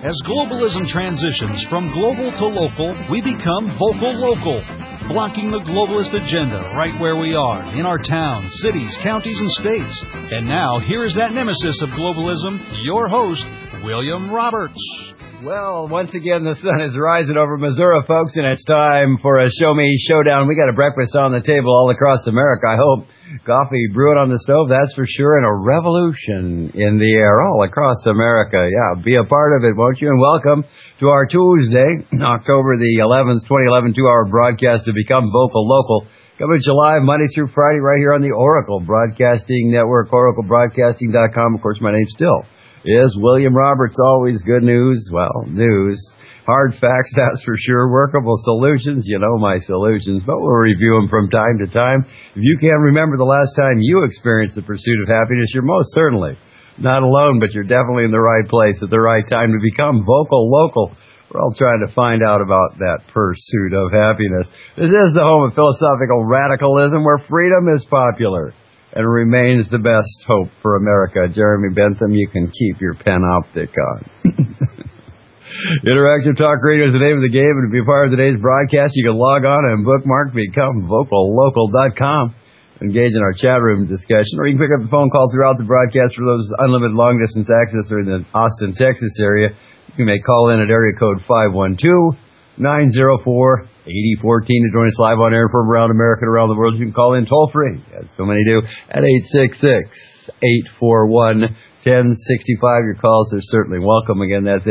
As globalism transitions from global to local, we become vocal local, blocking the globalist agenda right where we are, in our towns, cities, counties, and states. And now, here is that nemesis of globalism, your host, William Roberts. Well, once again, the sun is rising over Missouri, folks, and it's time for a Show Me Showdown. We got a breakfast on the table all across America, I hope. Coffee brewing on the stove, that's for sure, and a revolution in the air all across America. Yeah, be a part of it, won't you? And welcome to our Tuesday, October the 11th, 2011, 2-hour broadcast to Become Vocal Local. Coming to you live Monday through Friday right here on the Oracle Broadcasting Network, oraclebroadcasting.com. Of course, my name still is William Roberts. Always good news. Well, news. Hard facts, that's for sure. Workable solutions, you know my solutions, but we'll review them from time to time. If you can't remember the last time you experienced the pursuit of happiness, you're most certainly not alone, but you're definitely in the right place at the right time to become vocal local. We're all trying to find out about that pursuit of happiness. This is the home of philosophical radicalism where freedom is popular and remains the best hope for America. Jeremy Bentham, you can keep your Panoptic on. Interactive Talk Radio is the name of the game, and to be a part of today's broadcast, you can log on and bookmark BecomeVocalLocal.com. Engage in our chat room discussion, or you can pick up the phone call throughout the broadcast for those unlimited long-distance access or in the Austin, Texas area. You may call in at area code 512-904-8014 to join us live on air from around America and around the world. You can call in toll-free, as so many do, at 866-841-1065. Your calls are certainly welcome. Again, that's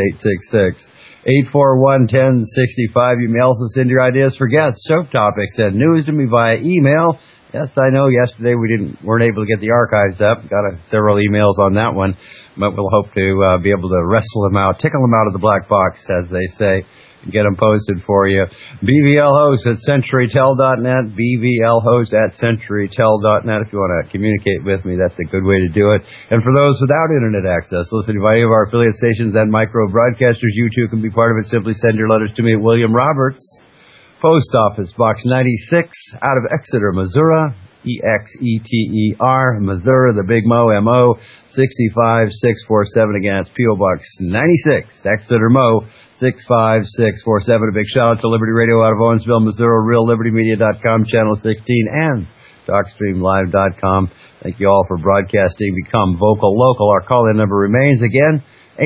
866-841-1065. You may also send your ideas for guests, show topics, and news to me via email. Yes, I know yesterday we weren't able to get the archives up. Got several emails on that one, but we'll hope to be able to wrestle them out, tickle them out of the black box, as they say, and get them posted for you. BVLhost at CenturyTel.net, BVLhost at CenturyTel.net. If you want to communicate with me, that's a good way to do it. And for those without internet access, listening to any of our affiliate stations and micro broadcasters, you too can be part of it. Simply send your letters to me at William Roberts, Post Office Box 96, out of Exeter, Missouri, EXETER, Missouri, the Big Mo, M-O, 65647. Again, it's P.O. Box 96, Exeter, Mo, 65647. A big shout out to Liberty Radio out of Owensville, Missouri, RealLibertyMedia.com, Channel 16, and TalkStreamLive.com. Thank you all for broadcasting. Become Vocal Local. Our call-in number remains, again,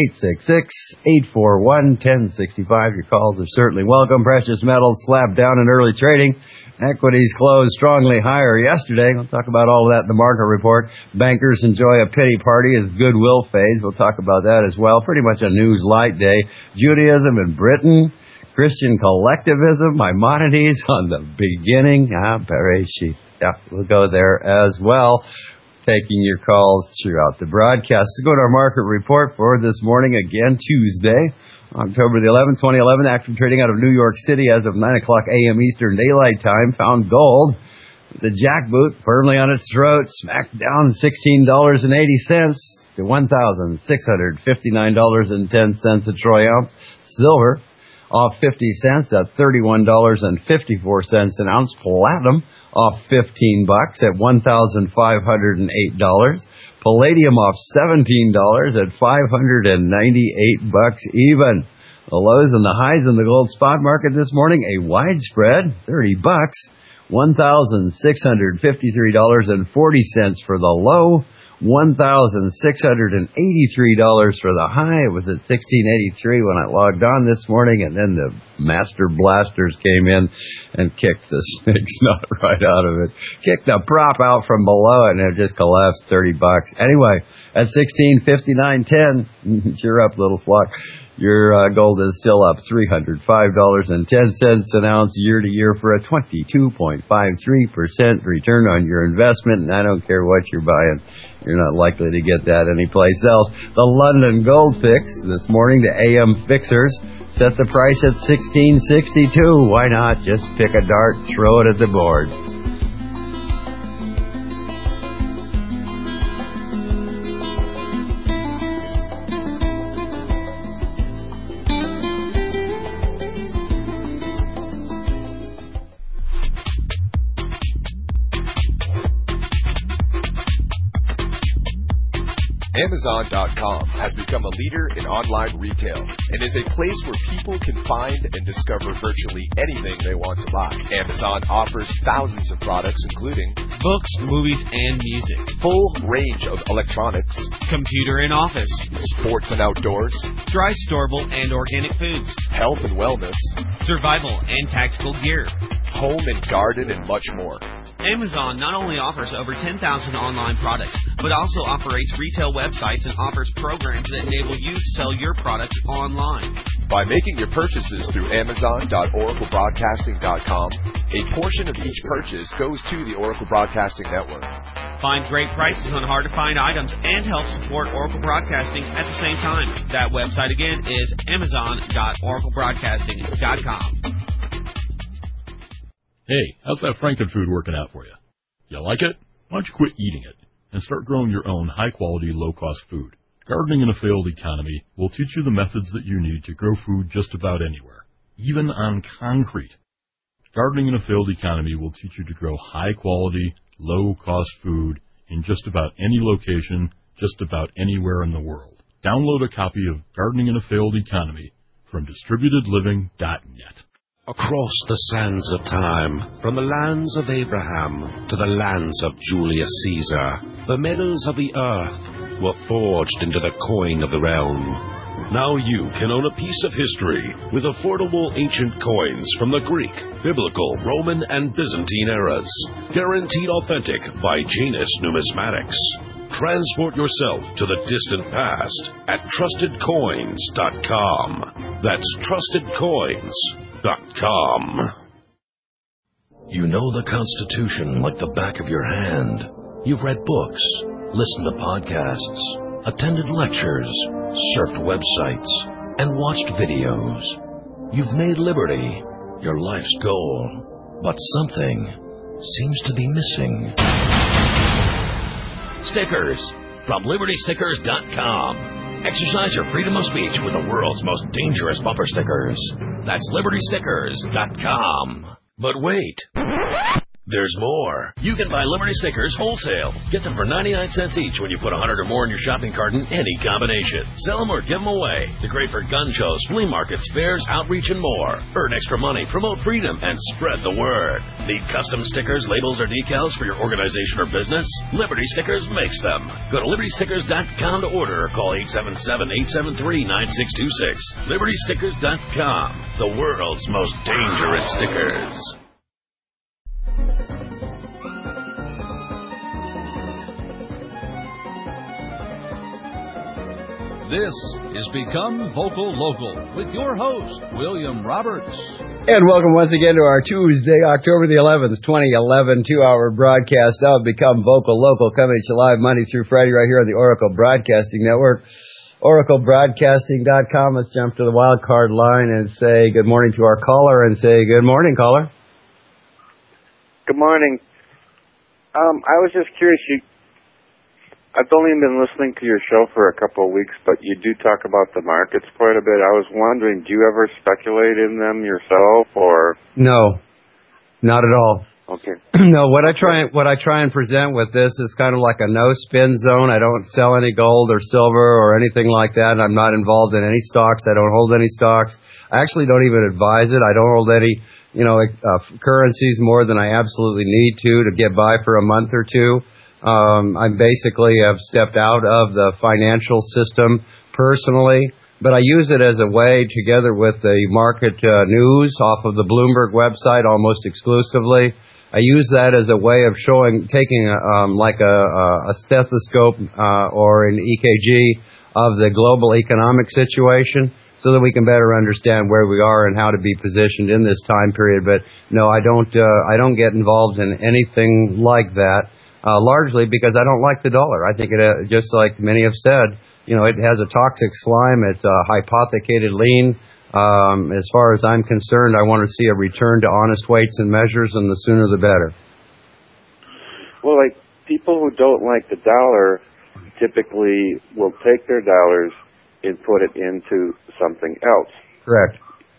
866-841-1065. Your calls are certainly welcome. Precious metals slapped down in early trading. Equities closed strongly higher yesterday. We'll talk about all of that in the market report. Bankers enjoy a pity party as goodwill fades. We'll talk about that as well. Pretty much a news light day. Judaism in Britain. Christian collectivism. Maimonides on the beginning. Bereshit. Yeah, we'll go there as well. Taking your calls throughout the broadcast. Let's go to our market report for this morning, again, Tuesday, October the 11th, 2011. Active trading out of New York City as of 9 o'clock a.m. Eastern Daylight Time. Found gold, the jackboot, firmly on its throat, smacked down $16.80 to $1,659.10 a troy ounce. Silver off 50 cents at $31.54 an ounce. Platinum off $15 at $1,508. Palladium off $17 at $598 even. The lows and the highs in the gold spot market this morning, a widespread $30, $1,653.40 for the low, $1,683 for the high. It was at $1,683 when I logged on this morning, and then the master blasters came in and kicked the snake's nut right out of it. Kicked the prop out from below it, and it just collapsed $30. Anyway, at $1659.10, cheer up, little flock. Your gold is still up $305.10 an ounce year to year for a 22.53% return on your investment. And I don't care what you're buying. You're not likely to get that anyplace else. The London Gold Fix this morning, the AM Fixers, set the price at $16.62. Why not? Just pick a dart, throw it at the board. Amazon.com has become a leader in online retail and is a place where people can find and discover virtually anything they want to buy. Amazon offers thousands of products including books, movies, and music, full range of electronics, computer and office, sports and outdoors, dry storable and organic foods, health and wellness, survival and tactical gear, home and garden, and much more. Amazon not only offers over 10,000 online products, but also operates retail websites and offers programs that enable you to sell your products online. By making your purchases through Amazon.OracleBroadcasting.com, a portion of each purchase goes to the Oracle Broadcasting Network. Find great prices on hard-to-find items and help support Oracle Broadcasting at the same time. That website again is Amazon.OracleBroadcasting.com. Hey, how's that Frankenfood working out for you? You like it? Why don't you quit eating it and start growing your own high-quality, low-cost food? Gardening in a Failed Economy will teach you the methods that you need to grow food just about anywhere, even on concrete. Gardening in a Failed Economy will teach you to grow high-quality, low-cost food in just about any location, just about anywhere in the world. Download a copy of Gardening in a Failed Economy from DistributedLiving.net. Across the sands of time, from the lands of Abraham to the lands of Julius Caesar, the metals of the earth were forged into the coin of the realm. Now you can own a piece of history with affordable ancient coins from the Greek, Biblical, Roman, and Byzantine eras. Guaranteed authentic by Janus Numismatics. Transport yourself to the distant past at TrustedCoins.com. That's TrustedCoins.com. You know the Constitution like the back of your hand. You've read books, listened to podcasts, attended lectures, surfed websites, and watched videos. You've made liberty your life's goal, but something seems to be missing. Stickers from LibertyStickers.com. Exercise your freedom of speech with the world's most dangerous bumper stickers. That's LibertyStickers.com. But wait, there's more. You can buy Liberty Stickers wholesale. Get them for 99 cents each when you put 100 or more in your shopping cart in any combination. Sell them or give them away. They're great for gun shows, flea markets, fairs, outreach, and more. Earn extra money, promote freedom, and spread the word. Need custom stickers, labels, or decals for your organization or business? Liberty Stickers makes them. Go to LibertyStickers.com to order or call 877-873-9626. LibertyStickers.com, the world's most dangerous stickers. This is Become Vocal Local with your host, William Roberts. And welcome once again to our Tuesday, October the 11th, 2011, 2-hour broadcast of Become Vocal Local, coming to you live Monday through Friday right here on the Oracle Broadcasting Network, oraclebroadcasting.com. Let's jump to the wild card line and say good morning to our caller and say good morning, caller. Good morning. I was just curious, I've only been listening to your show for a couple of weeks, but you do talk about the markets quite a bit. I was wondering, do you ever speculate in them yourself, or? No, not at all. Okay. No, what I try and present with this is kind of like a no-spin zone. I don't sell any gold or silver or anything like that. I'm not involved in any stocks. I don't hold any stocks. I actually don't even advise it. I don't hold any, currencies more than I absolutely need to get by for a month or two. I basically have stepped out of the financial system personally, but I use it as a way, together with the market news off of the Bloomberg website almost exclusively. I use that as a way of taking a stethoscope or an EKG of the global economic situation, so that we can better understand where we are and how to be positioned in this time period. But no, I don't get involved in anything like that. Largely because I don't like the dollar. I think it, just like many have said, it has a toxic slime. It's a hypothecated lean. As far as I'm concerned, I want to see a return to honest weights and measures, and the sooner the better. Well, like people who don't like the dollar typically will take their dollars and put it into something else. Correct.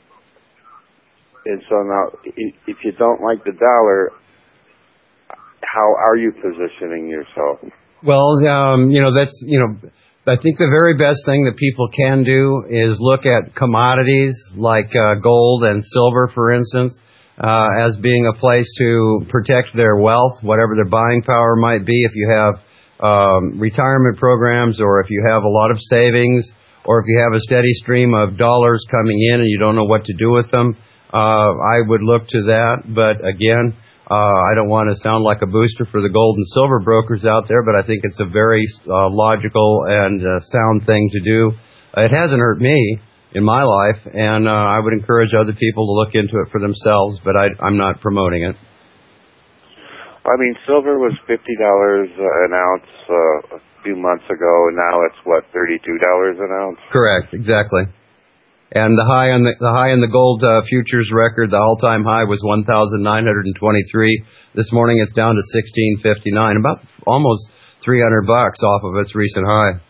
And so now, if you don't like the dollar, how are you positioning yourself? Well, I think the very best thing that people can do is look at commodities like gold and silver, for instance, as being a place to protect their wealth, whatever their buying power might be. If you have retirement programs, or if you have a lot of savings, or if you have a steady stream of dollars coming in and you don't know what to do with them, I would look to that. But again, I don't want to sound like a booster for the gold and silver brokers out there, but I think it's a very logical and sound thing to do. It hasn't hurt me in my life, and I would encourage other people to look into it for themselves, but I'm not promoting it. I mean, silver was $50 an ounce a few months ago, and now it's what, $32 an ounce? Correct, exactly. And the high in the gold futures record, the all-time high was 1,923. This morning it's down to 1,659, about almost $300 off of its recent high.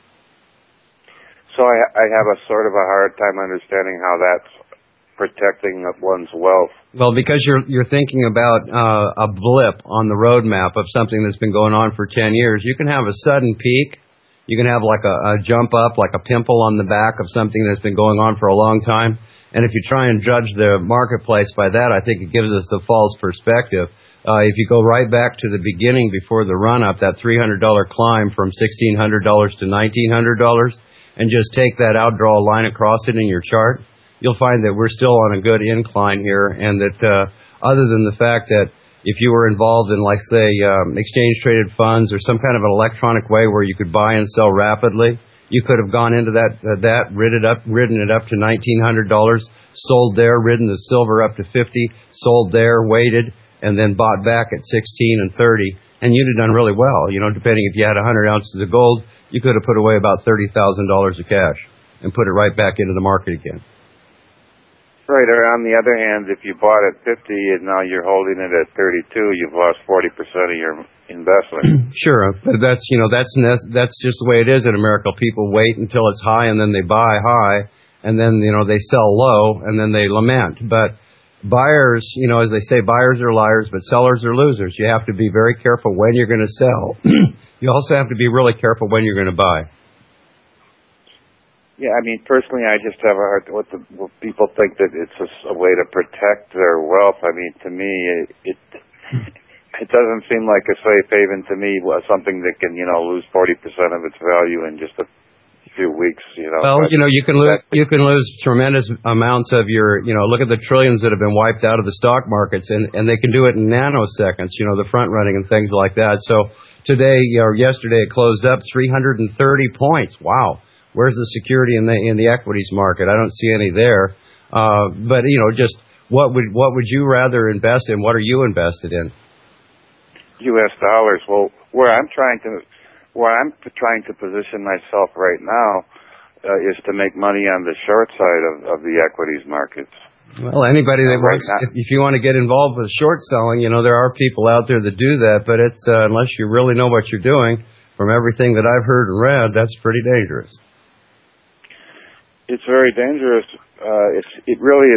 So I have a sort of a hard time understanding how that's protecting one's wealth. Well, because you're thinking about a blip on the roadmap of something that's been going on for 10 years. You can have a sudden peak. You can have like a jump up, like a pimple on the back of something that's been going on for a long time. And if you try and judge the marketplace by that, I think it gives us a false perspective. If you go right back to the beginning before the run-up, that $300 climb from $1,600 to $1,900, and just take that out, draw a line across it in your chart, you'll find that we're still on a good incline here, and that other than the fact that if you were involved in, like, say, exchange-traded funds or some kind of an electronic way where you could buy and sell rapidly, you could have gone into that ridden it up to $1,900, sold there, ridden the silver up to $50, sold there, waited, and then bought back at $16 and $30, and you'd have done really well. You know, depending if you had 100 ounces of gold, you could have put away about $30,000 of cash and put it right back into the market again. Right, or on the other hand, if you bought at 50 and now you're holding it at 32, you've lost 40% of your investment. Sure, but that's just the way it is in America. People wait until it's high and then they buy high, and then they sell low and then they lament. But buyers, as they say, buyers are liars, but sellers are losers. You have to be very careful when you're going to sell. You also have to be really careful when you're going to buy. Yeah, I mean, personally, I just have a hard time with people think that it's a way to protect their wealth. I mean, to me, it doesn't seem like a safe haven to me, something that can, lose 40% of its value in just a few weeks, Well, you can lose tremendous amounts of your, look at the trillions that have been wiped out of the stock markets, and they can do it in nanoseconds, the front running and things like that. So today, or yesterday, it closed up 330 points. Wow. Where's the security in the equities market? I don't see any there. But just what would you rather invest in? What are you invested in? U.S. dollars. Well, where I'm trying to position myself right now is to make money on the short side of the equities markets. Well, anybody that wants, if you want to get involved with short selling, there are people out there that do that. But it's unless you really know what you're doing, from everything that I've heard and read, that's pretty dangerous. It's very dangerous. It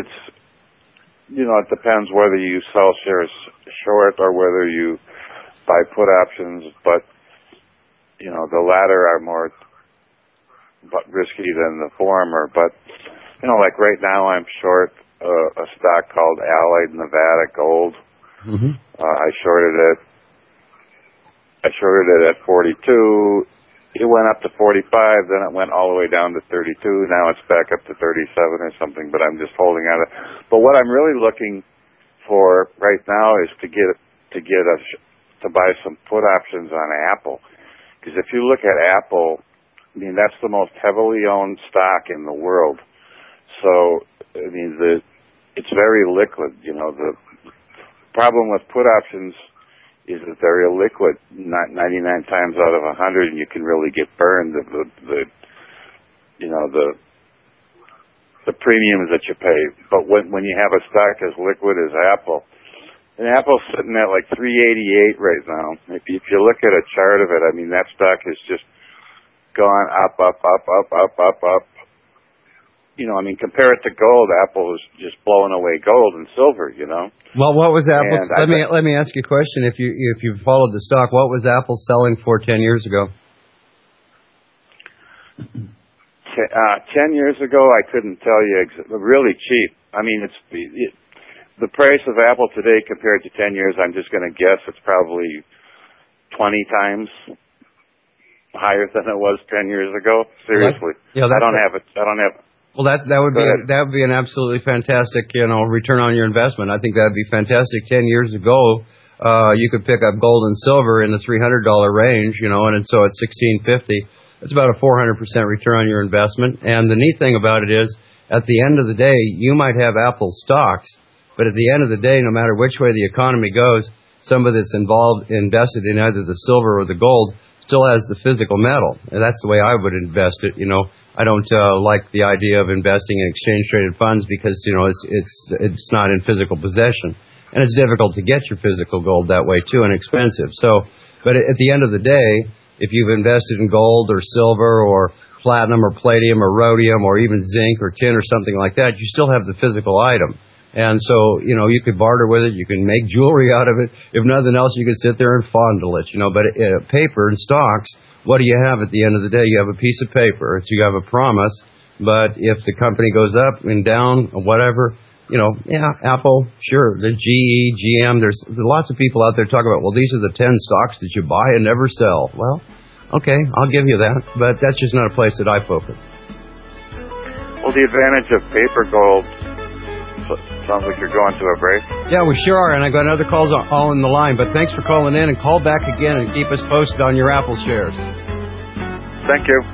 depends whether you sell shares short or whether you buy put options, but the latter are more risky than the former. But like right now, I'm short a stock called Allied Nevada Gold. Mm-hmm. I shorted it at 42. It went up to 45, then it went all the way down to 32. Now it's back up to 37 or something, but I'm just holding on. But what I'm really looking for right now is to buy some put options on Apple. Because if you look at Apple, I mean, that's the most heavily owned stock in the world. So, I mean, it's very liquid. The problem with put options is that they're illiquid, not 99 times out of 100, and you can really get burned. The premiums that you pay. But when you have a stock as liquid as Apple, and Apple's sitting at like 388 right now. If you look at a chart of it, I mean, that stock has just gone up. Compare it to gold. Apple is just blowing away gold and silver, Well, what was Apple? Let me ask you a question. If you followed the stock, what was Apple selling for 10 years ago? 10 years ago, I couldn't tell you. Really cheap. I mean, the price of Apple today compared to 10 years, I'm just going to guess it's probably 20 times higher than it was 10 years ago. Seriously. I don't have it. Well, that would be an absolutely fantastic, return on your investment. I think that would be fantastic. 10 years ago, you could pick up gold and silver in the $300 range, and so at $1,650, it's about a 400% return on your investment. And the neat thing about it is, at the end of the day, you might have Apple stocks, but at the end of the day, no matter which way the economy goes, somebody that's invested in either the silver or the gold still has the physical metal. And that's the way I would invest it. I don't like the idea of investing in exchange-traded funds because, it's not in physical possession. And it's difficult to get your physical gold that way, too, and expensive. But at the end of the day, if you've invested in gold or silver or platinum or palladium or rhodium or even zinc or tin or something like that, you still have the physical item. And so, you could barter with it, you can make jewelry out of it. If nothing else, you could sit there and fondle it, But paper and stocks, what do you have at the end of the day? You have a piece of paper, so you have a promise. But if the company goes up and down or whatever, Apple, sure, the GE, GM, there's lots of people out there talking about, well, these are the 10 stocks that you buy and never sell. Well, okay, I'll give you that, but that's just not a place that I focus. Well, the advantage of paper gold, sounds like you're going to a break. Yeah, we sure are, and I got other calls all in the line, but thanks for calling in, and call back again and keep us posted on your Apple shares. Thank you.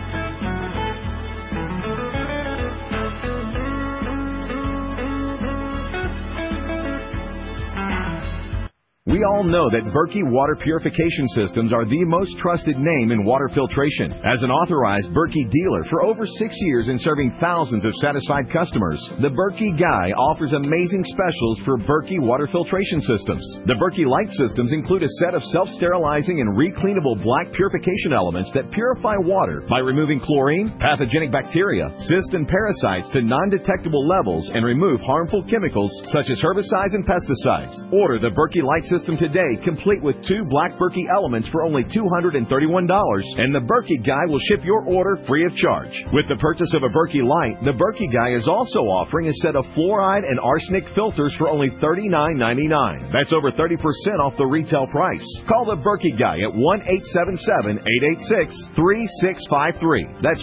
We all know that Berkey Water Purification Systems are the most trusted name in water filtration. As an authorized Berkey dealer for over 6 years and serving thousands of satisfied customers, the Berkey Guy offers amazing specials for Berkey Water Filtration Systems. The Berkey Light Systems include a set of self-sterilizing and recleanable black purification elements that purify water by removing chlorine, pathogenic bacteria, cysts, and parasites to non-detectable levels and remove harmful chemicals such as herbicides and pesticides. Order the Berkey Light System today, complete with 2 black Berkey elements for only $231, and the Berkey Guy will ship your order free of charge. With the purchase of a Berkey Light, the Berkey Guy is also offering a set of fluoride and arsenic filters for only $39.99. That's over 30% off the retail price. Call the Berkey Guy at 1-877-886-3653. That's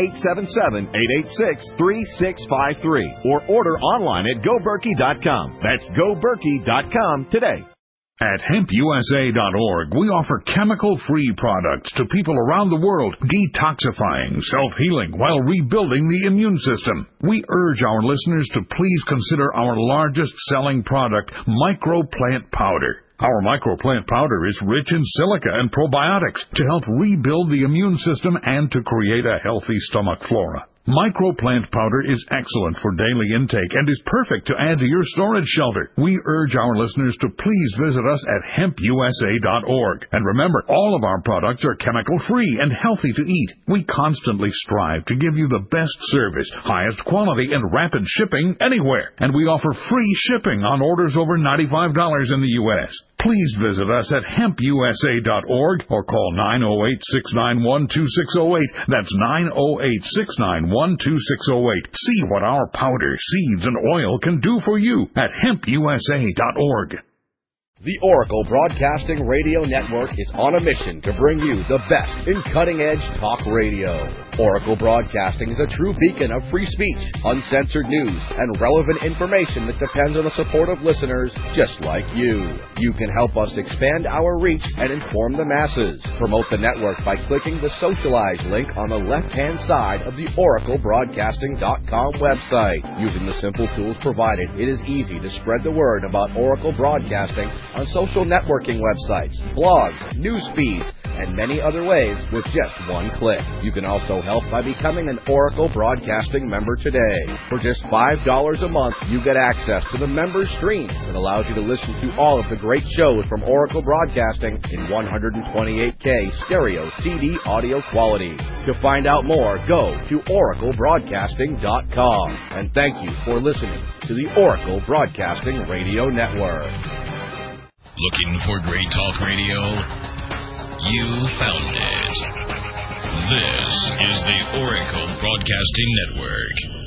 1-877-886-3653. Or order online at GoBerkey.com. That's GoBerkey.com today. At HempUSA.org, we offer chemical-free products to people around the world, detoxifying, self-healing, while rebuilding the immune system. We urge our listeners to please consider our largest-selling product, Microplant Powder. Our Microplant Powder is rich in silica and probiotics to help rebuild the immune system and to create a healthy stomach flora. Microplant Powder is excellent for daily intake and is perfect to add to your storage shelter. We urge our listeners to please visit us at HempUSA.org. And remember, all of our products are chemical-free and healthy to eat. We constantly strive to give you the best service, highest quality, and rapid shipping anywhere. And we offer free shipping on orders over $95 in the U.S. Please visit us at HempUSA.org or call 908-691-2608. That's 908-691-2608. See what our powder, seeds, and oil can do for you at HempUSA.org. The Oracle Broadcasting Radio Network is on a mission to bring you the best in cutting-edge talk radio. Oracle Broadcasting is a true beacon of free speech, uncensored news, and relevant information that depends on the support of listeners just like you. You can help us expand our reach and inform the masses. Promote the network by clicking the Socialize link on the left-hand side of the OracleBroadcasting.com website. Using the simple tools provided, it is easy to spread the word about Oracle Broadcasting on social networking websites, blogs, news feeds, and many other ways with just one click. You can also help by becoming an Oracle Broadcasting member today. For just $5 a month, you get access to the member stream that allows you to listen to all of the great shows from Oracle Broadcasting in 128K stereo CD audio quality. To find out more, go to oraclebroadcasting.com. And thank you for listening to the Oracle Broadcasting Radio Network. Looking for great talk radio? You found it. This is the Oracle Broadcasting Network.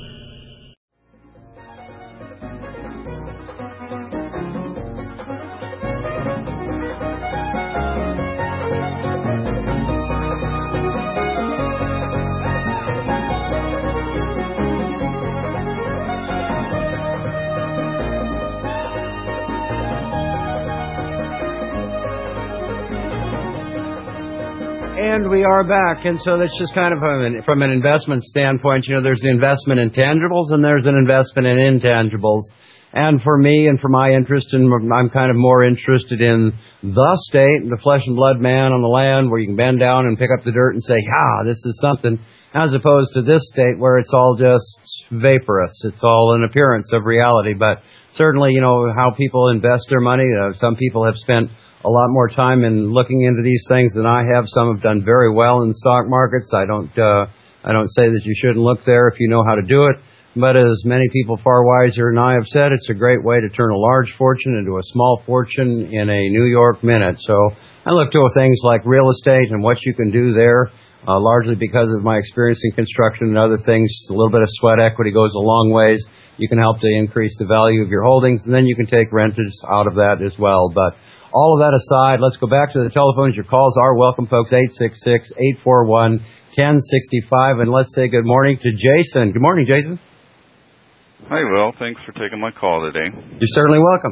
And we are back, and so that's just kind of from an investment standpoint. You know, there's the investment in tangibles and there's an investment in intangibles. And for me and for my interest, I'm kind of more interested in the state, the flesh and blood man on the land where you can bend down and pick up the dirt and say, this is something, as opposed to this state where it's all just vaporous. It's all an appearance of reality. But certainly, you know, how people invest their money, some people have spent a lot more time in looking into these things than I have. Some have done very well in the stock markets. I don't say that you shouldn't look there if you know how to do it. But as many people far wiser than I have said, it's a great way to turn a large fortune into a small fortune in a New York minute. So I look to things like real estate and what you can do there, largely because of my experience in construction and other things. A little bit of sweat equity goes a long ways. You can help to increase the value of your holdings, and then you can take renters out of that as well. But all of that aside, let's go back to the telephones. Your calls are welcome, folks, 866-841-1065. And let's say good morning to Jason. Good morning, Jason. Hi, Will. Thanks for taking my call today. You're certainly welcome.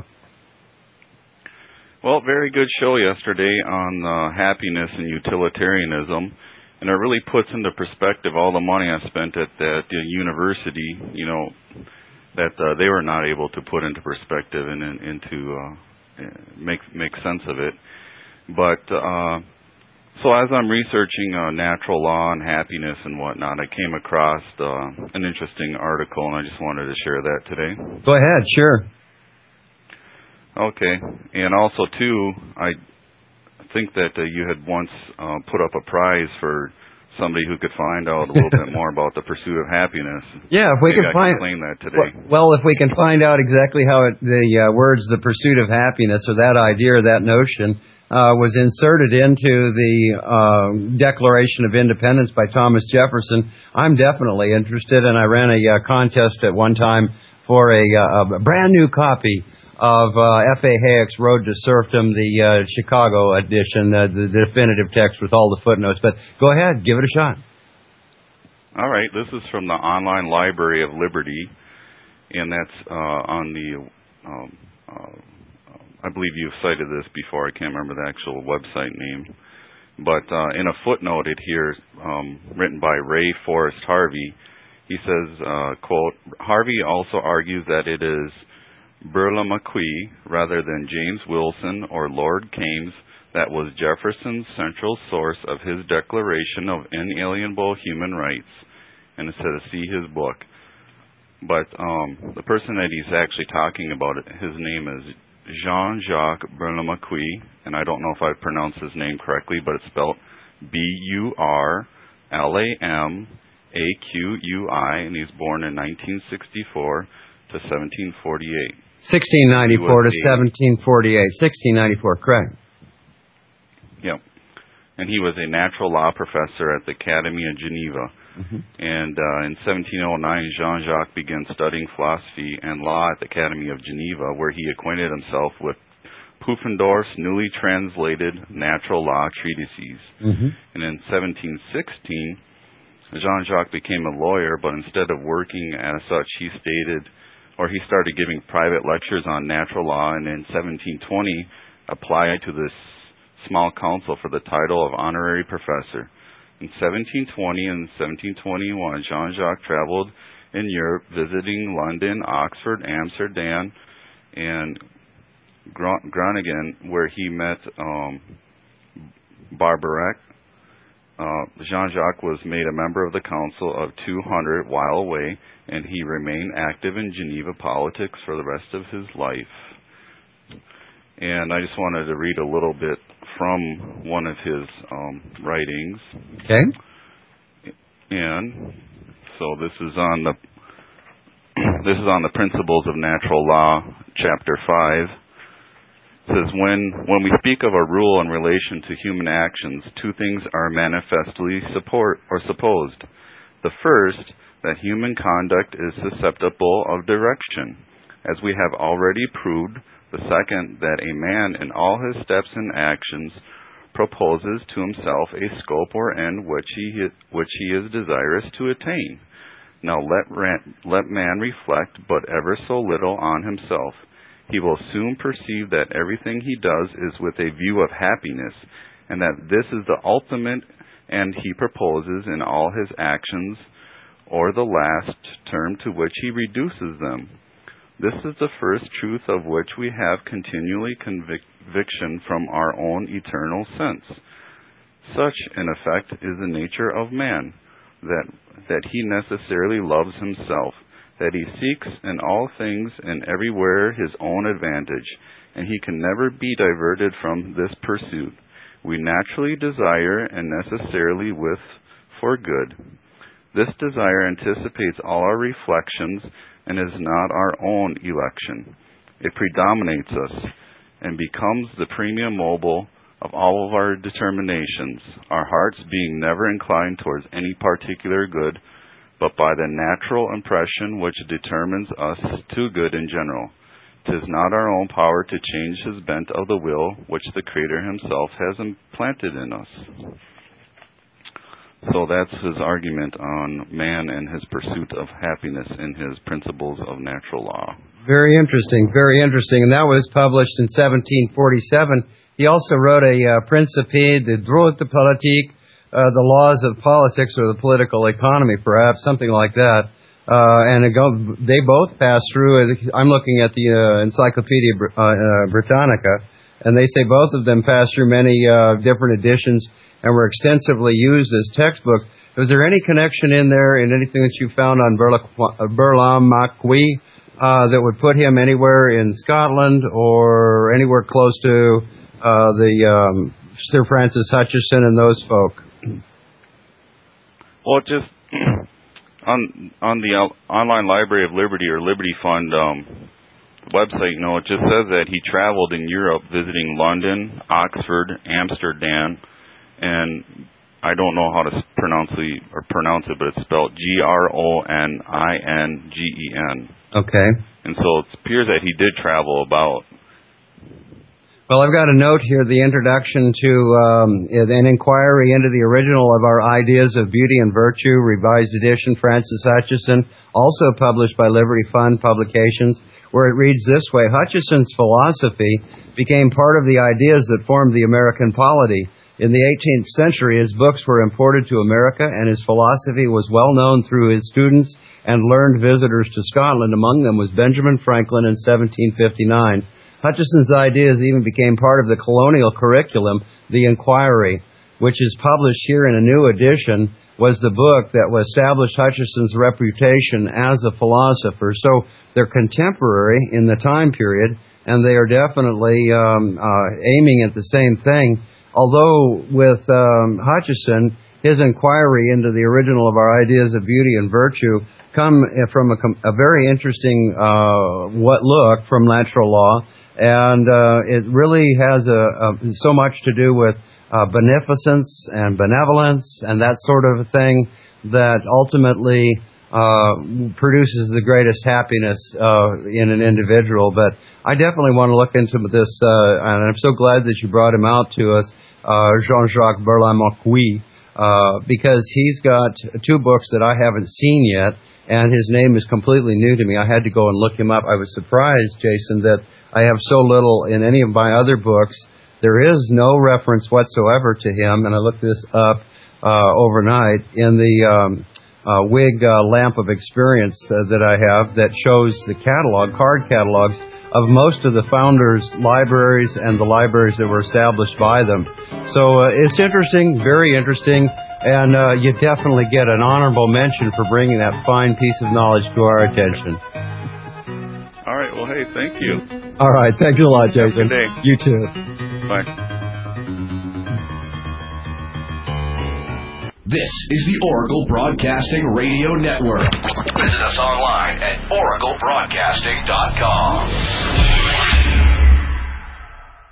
Well, very good show yesterday on happiness and utilitarianism. And it really puts into perspective all the money I spent at the university, you know, that they were not able to put into perspective and into make sense of it. But so as I'm researching natural law and happiness and whatnot, I came across an interesting article, and I just wanted to share that today. Go ahead, sure. Okay, and also too, I think that you had once put up a prize for somebody who could find out a little bit more about the pursuit of happiness. Yeah, if we Maybe can I claim that today. Well, if we can find out exactly how the words "the pursuit of happiness" or that idea or that notion was inserted into the Declaration of Independence by Thomas Jefferson, I'm definitely interested. And I ran a contest at one time for a brand new copy of F.A. Hayek's Road to Serfdom, the Chicago edition, the definitive text with all the footnotes. But go ahead, give it a shot. All right, this is from the Online Library of Liberty, and that's on the, I believe you've cited this before, I can't remember the actual website name, but in a footnote here, written by Ray Forrest Harvey, he says, quote, Harvey also argues that it is Burlamaqui, rather than James Wilson or Lord Kames, that was Jefferson's central source of his Declaration of Inalienable Human Rights. And it says, see his book. But the person that he's actually talking about, his name is Jean-Jacques Burlamaqui, and I don't know if I pronounced his name correctly, but it's spelled B-U-R-L-A-M-A-Q-U-I, and he's born in 1964 to 1748. 1694 to 1748. 1694, correct. Yep. And he was a natural law professor at the Academy of Geneva. Mm-hmm. And in 1709, Jean-Jacques began studying philosophy and law at the Academy of Geneva, where he acquainted himself with Pufendorf's newly translated natural law treatises. Mm-hmm. And in 1716, Jean-Jacques became a lawyer, but instead of working as such, he started giving private lectures on natural law, and in 1720 applied to this small council for the title of honorary professor. In 1720 and 1721, Jean-Jacques traveled in Europe, visiting London, Oxford, Amsterdam, and Groningen, where he met Barbeyrac. Jean-Jacques was made a member of the Council of 200 while away, and he remained active in Geneva politics for the rest of his life. And I just wanted to read a little bit from one of his writings. Okay. And so this is on the Principles of Natural Law, Chapter 5. It says, when we speak of a rule in relation to human actions, two things are manifestly supposed. The first, that human conduct is susceptible of direction, as we have already proved. The second, that a man in all his steps and actions proposes to himself a scope or end which he is desirous to attain. Now let man reflect but ever so little on himself. He will soon perceive that everything he does is with a view of happiness, and that this is the ultimate end he proposes in all his actions, or the last term to which he reduces them. This is the first truth of which we have continually conviction from our own eternal sense. Such, in effect, is the nature of man, that he necessarily loves himself, that he seeks in all things and everywhere his own advantage, and he can never be diverted from this pursuit. We naturally desire and necessarily wish for good. This desire anticipates all our reflections and is not our own election. It predominates us and becomes the premium mobile of all of our determinations, our hearts being never inclined towards any particular good, but by the natural impression which determines us to good in general. 'Tis not our own power to change his bent of the will, which the Creator himself has implanted in us. So that's his argument on man and his pursuit of happiness in his Principles of Natural Law. Very interesting, very interesting. And that was published in 1747. He also wrote a Principe de droit politique, the laws of politics or the political economy, perhaps, something like that. They both pass through. I'm looking at the Encyclopedia Britannica, and they say both of them pass through many different editions and were extensively used as textbooks. Was there any connection in there in anything that you found on Burlamaqui that would put him anywhere in Scotland or anywhere close to the Sir Francis Hutcheson and those folk? Well, just on the Online Library of Liberty or Liberty Fund website, it just says that he traveled in Europe visiting London, Oxford, Amsterdam, and I don't know how to pronounce it, but it's spelled Groningen. Okay. And so it appears that he did travel about. Well, I've got a note here, the introduction to an inquiry into the original of our ideas of beauty and virtue, revised edition, Francis Hutcheson, also published by Liberty Fund Publications, where it reads this way: Hutcheson's philosophy became part of the ideas that formed the American polity. In the 18th century, his books were imported to America, and his philosophy was well known through his students and learned visitors to Scotland. Among them was Benjamin Franklin in 1759. Hutcheson's ideas even became part of the colonial curriculum. The Inquiry, which is published here in a new edition, was the book that established Hutcheson's reputation as a philosopher. So they're contemporary in the time period, and they are definitely aiming at the same thing. Although with Hutcheson, his inquiry into the original of our ideas of beauty and virtue come from a very interesting look from natural law, and it really has so much to do with beneficence and benevolence and that sort of thing that ultimately produces the greatest happiness in an individual. But I definitely want to look into this, and I'm so glad that you brought him out to us, Jean-Jacques Burlamaqui, because he's got two books that I haven't seen yet, and his name is completely new to me. I had to go and look him up. I was surprised, Jason, that I have so little in any of my other books. There is no reference whatsoever to him, and I looked this up overnight in the WIG lamp of experience that I have that shows the card catalogs of most of the founders' libraries and the libraries that were established by them. So it's interesting, very interesting, and you definitely get an honorable mention for bringing that fine piece of knowledge to our attention. All right, well, hey, thank you. All right, thanks a lot, Jason. Have a good day. You too. Bye. This is the Oracle Broadcasting Radio Network. Visit us online at oraclebroadcasting.com.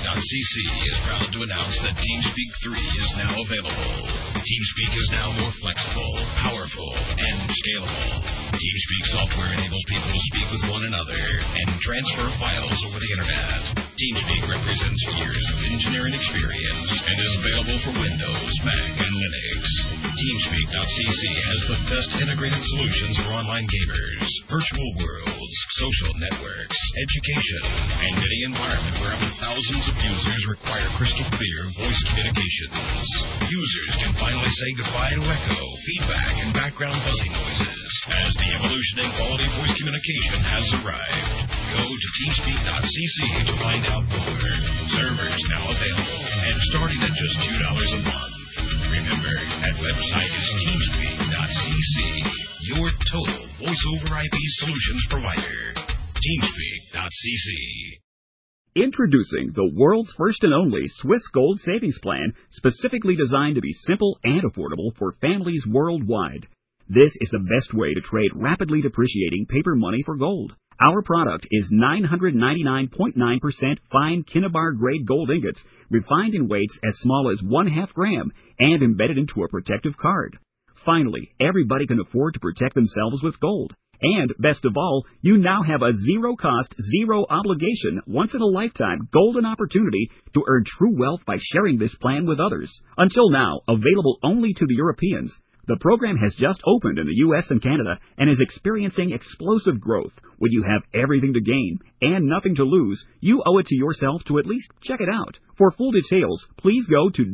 TeamSpeak.cc is proud to announce that TeamSpeak 3 is now available. TeamSpeak is now more flexible, powerful, and scalable. TeamSpeak software enables people to speak with one another and transfer files over the internet. TeamSpeak represents years of engineering experience and is available for Windows, Mac, and Linux. TeamSpeak.cc has the best integrated solutions for online gamers, virtual worlds, social networks, education, and any environment where up to thousands of users require crystal clear voice communications. Users can finally say goodbye to echo, feedback, and background buzzing noises as the evolution in quality voice communication has arrived. Go to TeamSpeak.cc to find out more. Servers now available and starting at just $2 a month. Remember, that website is TeamSpeak.cc, your total voice-over IP solutions provider. TeamSpeak.cc. Introducing the world's first and only Swiss Gold Savings Plan, specifically designed to be simple and affordable for families worldwide. This is the best way to trade rapidly depreciating paper money for gold. Our product is 999.9% fine Kinnabar grade gold ingots, refined in weights as small as 1/2 gram and embedded into a protective card. Finally, everybody can afford to protect themselves with gold. And, best of all, you now have a zero-cost, zero-obligation, once-in-a-lifetime golden opportunity to earn true wealth by sharing this plan with others. Until now, available only to the Europeans. The program has just opened in the U.S. and Canada and is experiencing explosive growth. When you have everything to gain and nothing to lose, you owe it to yourself to at least check it out. For full details, please go to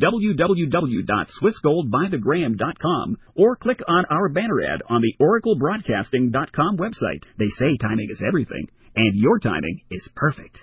www.swissgoldbythegram.com or click on our banner ad on the oraclebroadcasting.com website. They say timing is everything, and your timing is perfect.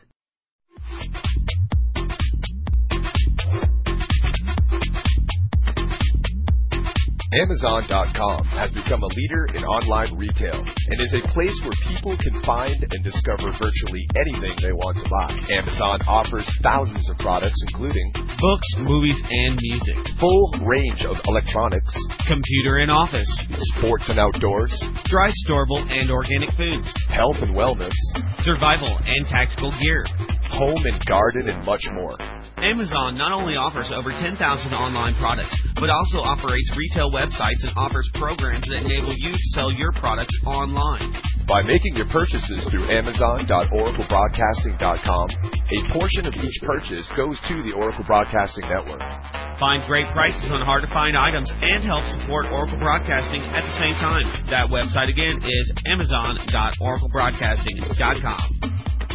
Amazon.com has become a leader in online retail and is a place where people can find and discover virtually anything they want to buy. Amazon offers thousands of products including books, movies, and music, full range of electronics, computer and office, sports and outdoors, dry storable and organic foods, health and wellness, survival and tactical gear, home and garden, and much more. Amazon not only offers over 10,000 online products, but also operates retail websites and offers programs that enable you to sell your products online. By making your purchases through Amazon.oraclebroadcasting.com, a portion of each purchase goes to the Oracle Broadcasting Network. Find great prices on hard-to-find items and help support Oracle Broadcasting at the same time. That website again is Amazon.oraclebroadcasting.com.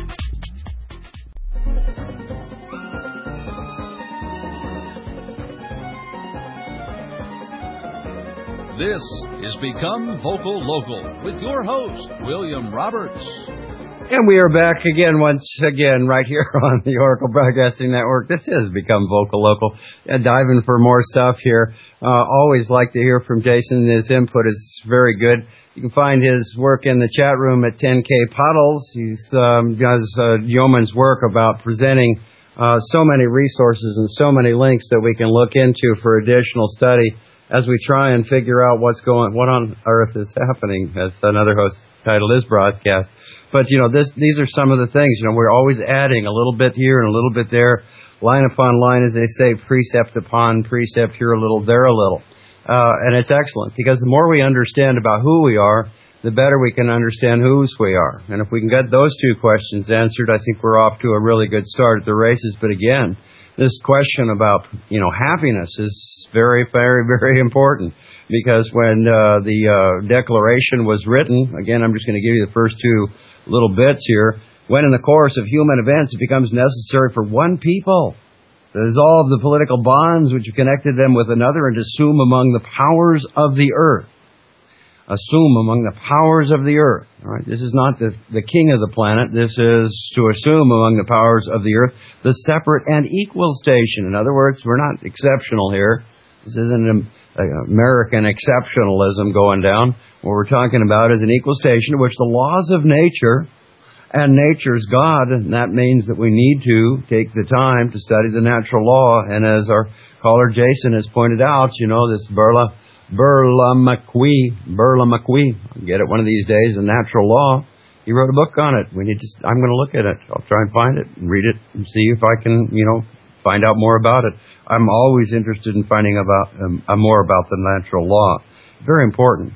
This is Become Vocal Local with your host, William Roberts. And we are back again, once again, right here on the Oracle Broadcasting Network. This is Become Vocal Local. Diving for more stuff here. Always like to hear from Jason. His input is very good. You can find his work in the chat room at 10K Puddles. He does yeoman's work about presenting so many resources and so many links that we can look into for additional study as we try and figure out what on earth is happening, as another host titled his broadcast. But, these are some of the things. We're always adding a little bit here and a little bit there, line upon line, as they say, precept upon precept, here a little, there a little. And it's excellent, because the more we understand about who we are, the better we can understand whose we are. And if we can get those two questions answered, I think we're off to a really good start at the races. But again, this question about, happiness is very, very, very important, because when the Declaration was written, again, I'm just going to give you the first two little bits here, when in the course of human events it becomes necessary for one people to dissolve the political bonds which have connected them with another and to assume among the powers of the earth. Assume among the powers of the earth. All right, this is not the king of the planet. This is to assume among the powers of the earth the separate and equal station. In other words, we're not exceptional here. This isn't an American exceptionalism going down. What we're talking about is an equal station in which the laws of nature and nature's God, and that means that we need to take the time to study the natural law. And as our caller Jason has pointed out, this Burlamaqui, I'll get it one of these days, the natural law He wrote a book on it. I'm going to look at it. I'll try and find it and read it and see if I can, find out more about it. I'm always interested in finding more about the natural law. Very important.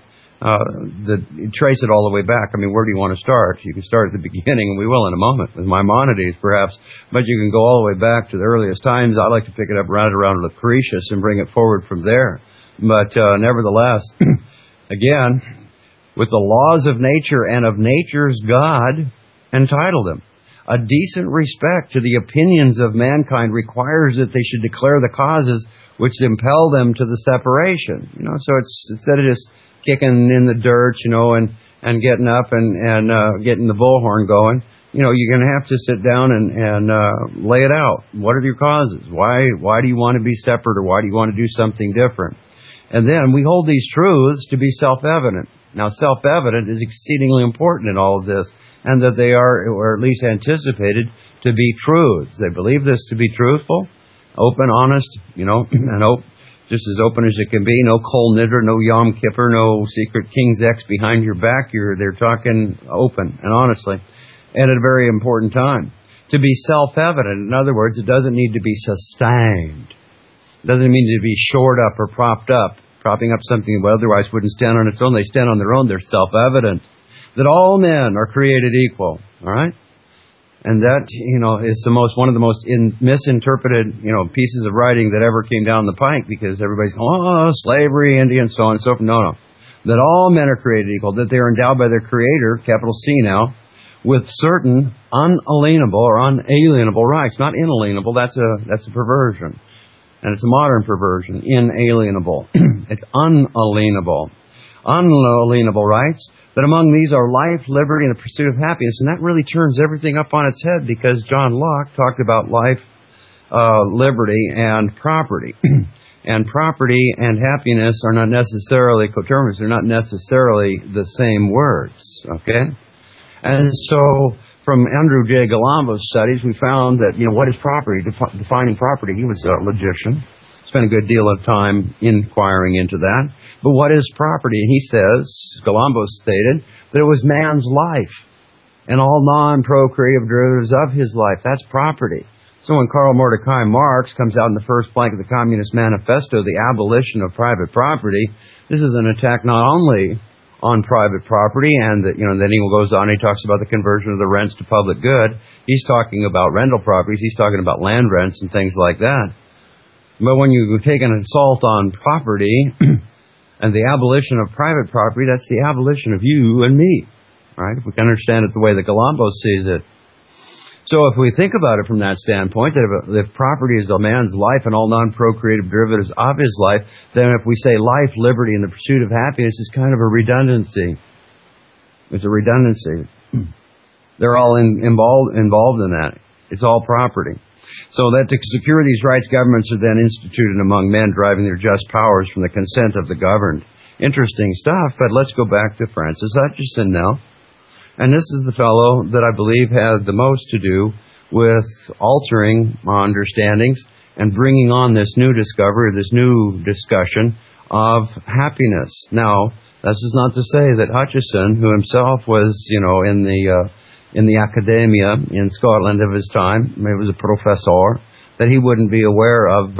Trace it all the way back. I mean, where do you want to start? You can start at the beginning, and we will in a moment, with Maimonides, perhaps, but you can go all the way back to the earliest times. I like to pick it up right around Lucretius and bring it forward from there. But nevertheless, again, with the laws of nature and of nature's God, entitle them. A decent respect to the opinions of mankind requires that they should declare the causes which impel them to the separation. So it's instead of just kicking in the dirt, and getting up and getting the bullhorn going, you're going to have to sit down and lay it out. What are your causes? Why do you want to be separate, or why do you want to do something different? And then we hold these truths to be self-evident. Now, self-evident is exceedingly important in all of this, and that they are, or at least anticipated, to be truths. They believe this to be truthful, open, honest, and just as open as it can be. No Kol Nidre, no Yom Kippur, no secret King's X behind your back. They're talking open and honestly, and at a very important time. To be self-evident, in other words, it doesn't need to be sustained. It doesn't mean to be shored up or propped up, propping up something that otherwise wouldn't stand on its own. They stand on their own. They're self-evident. That all men are created equal. All right? And that, is one of the most misinterpreted, pieces of writing that ever came down the pike, because everybody's going, slavery, Indian, so on and so forth. No. That all men are created equal, that they are endowed by their Creator, capital C now, with certain unalienable or unalienable rights. Not inalienable, that's a perversion. And it's a modern perversion, inalienable. It's unalienable. Unalienable rights, that among these are life, liberty, and the pursuit of happiness. And that really turns everything up on its head, because John Locke talked about life, liberty, and property. And property and happiness are not necessarily coterminous. They're not necessarily the same words, okay? And so, from Andrew J. Galambo's studies, we found that, what is property? Defining property. He was a logician. Spent a good deal of time inquiring into that. But what is property? And he says, Galambos stated, that it was man's life and all non-procreative derivatives of his life. That's property. So when Karl Mordecai Marx comes out in the first plank of the Communist Manifesto, the abolition of private property, this is an attack not only on private property, and that, then he goes on, he talks about the conversion of the rents to public good. He's talking about rental properties. He's talking about land rents and things like that. But when you take an assault on property and the abolition of private property, that's the abolition of you and me, right? If we can understand it the way that Galambos sees it. So if we think about it from that standpoint, that if property is a man's life and all non-procreative derivatives of his life, then if we say life, liberty, and the pursuit of happiness is kind of a redundancy. It's a redundancy. They're all involved in that. It's all property. So that to secure these rights, governments are then instituted among men, driving their just powers from the consent of the governed. Interesting stuff, but let's go back to Francis Hutcheson now. And this is the fellow that I believe had the most to do with altering my understandings and bringing on this new discovery, this new discussion of happiness. Now, this is not to say that Hutcheson, who himself was, in the academia in Scotland of his time, he was a professor, that he wouldn't be aware of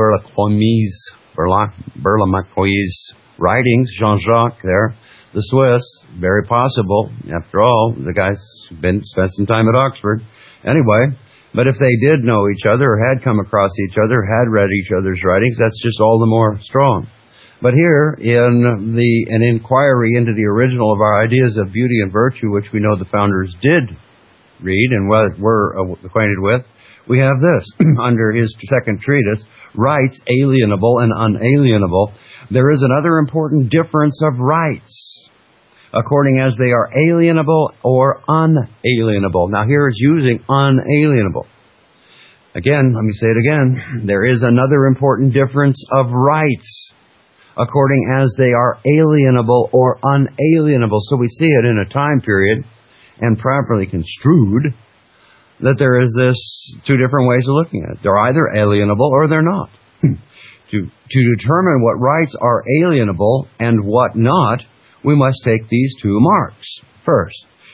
Burlamaquy's writings, Jean-Jacques there, the Swiss, very possible. After all, the guy's spent some time at Oxford. Anyway, but if they did know each other, or had come across each other, had read each other's writings, that's just all the more strong. But here, in an inquiry into the original of our ideas of beauty and virtue, which we know the founders did read and were acquainted with, we have this, under his second treatise, Rights, Alienable and Unalienable. There is another important difference of rights, according as they are alienable or unalienable. Now here is using unalienable. Again, let me say it again. There is another important difference of rights, according as they are alienable or unalienable. So we see it in a time period, and properly construed, that there is two different ways of looking at it. They're either alienable or they're not. To determine what rights are alienable and what not, we must take these two marks. First,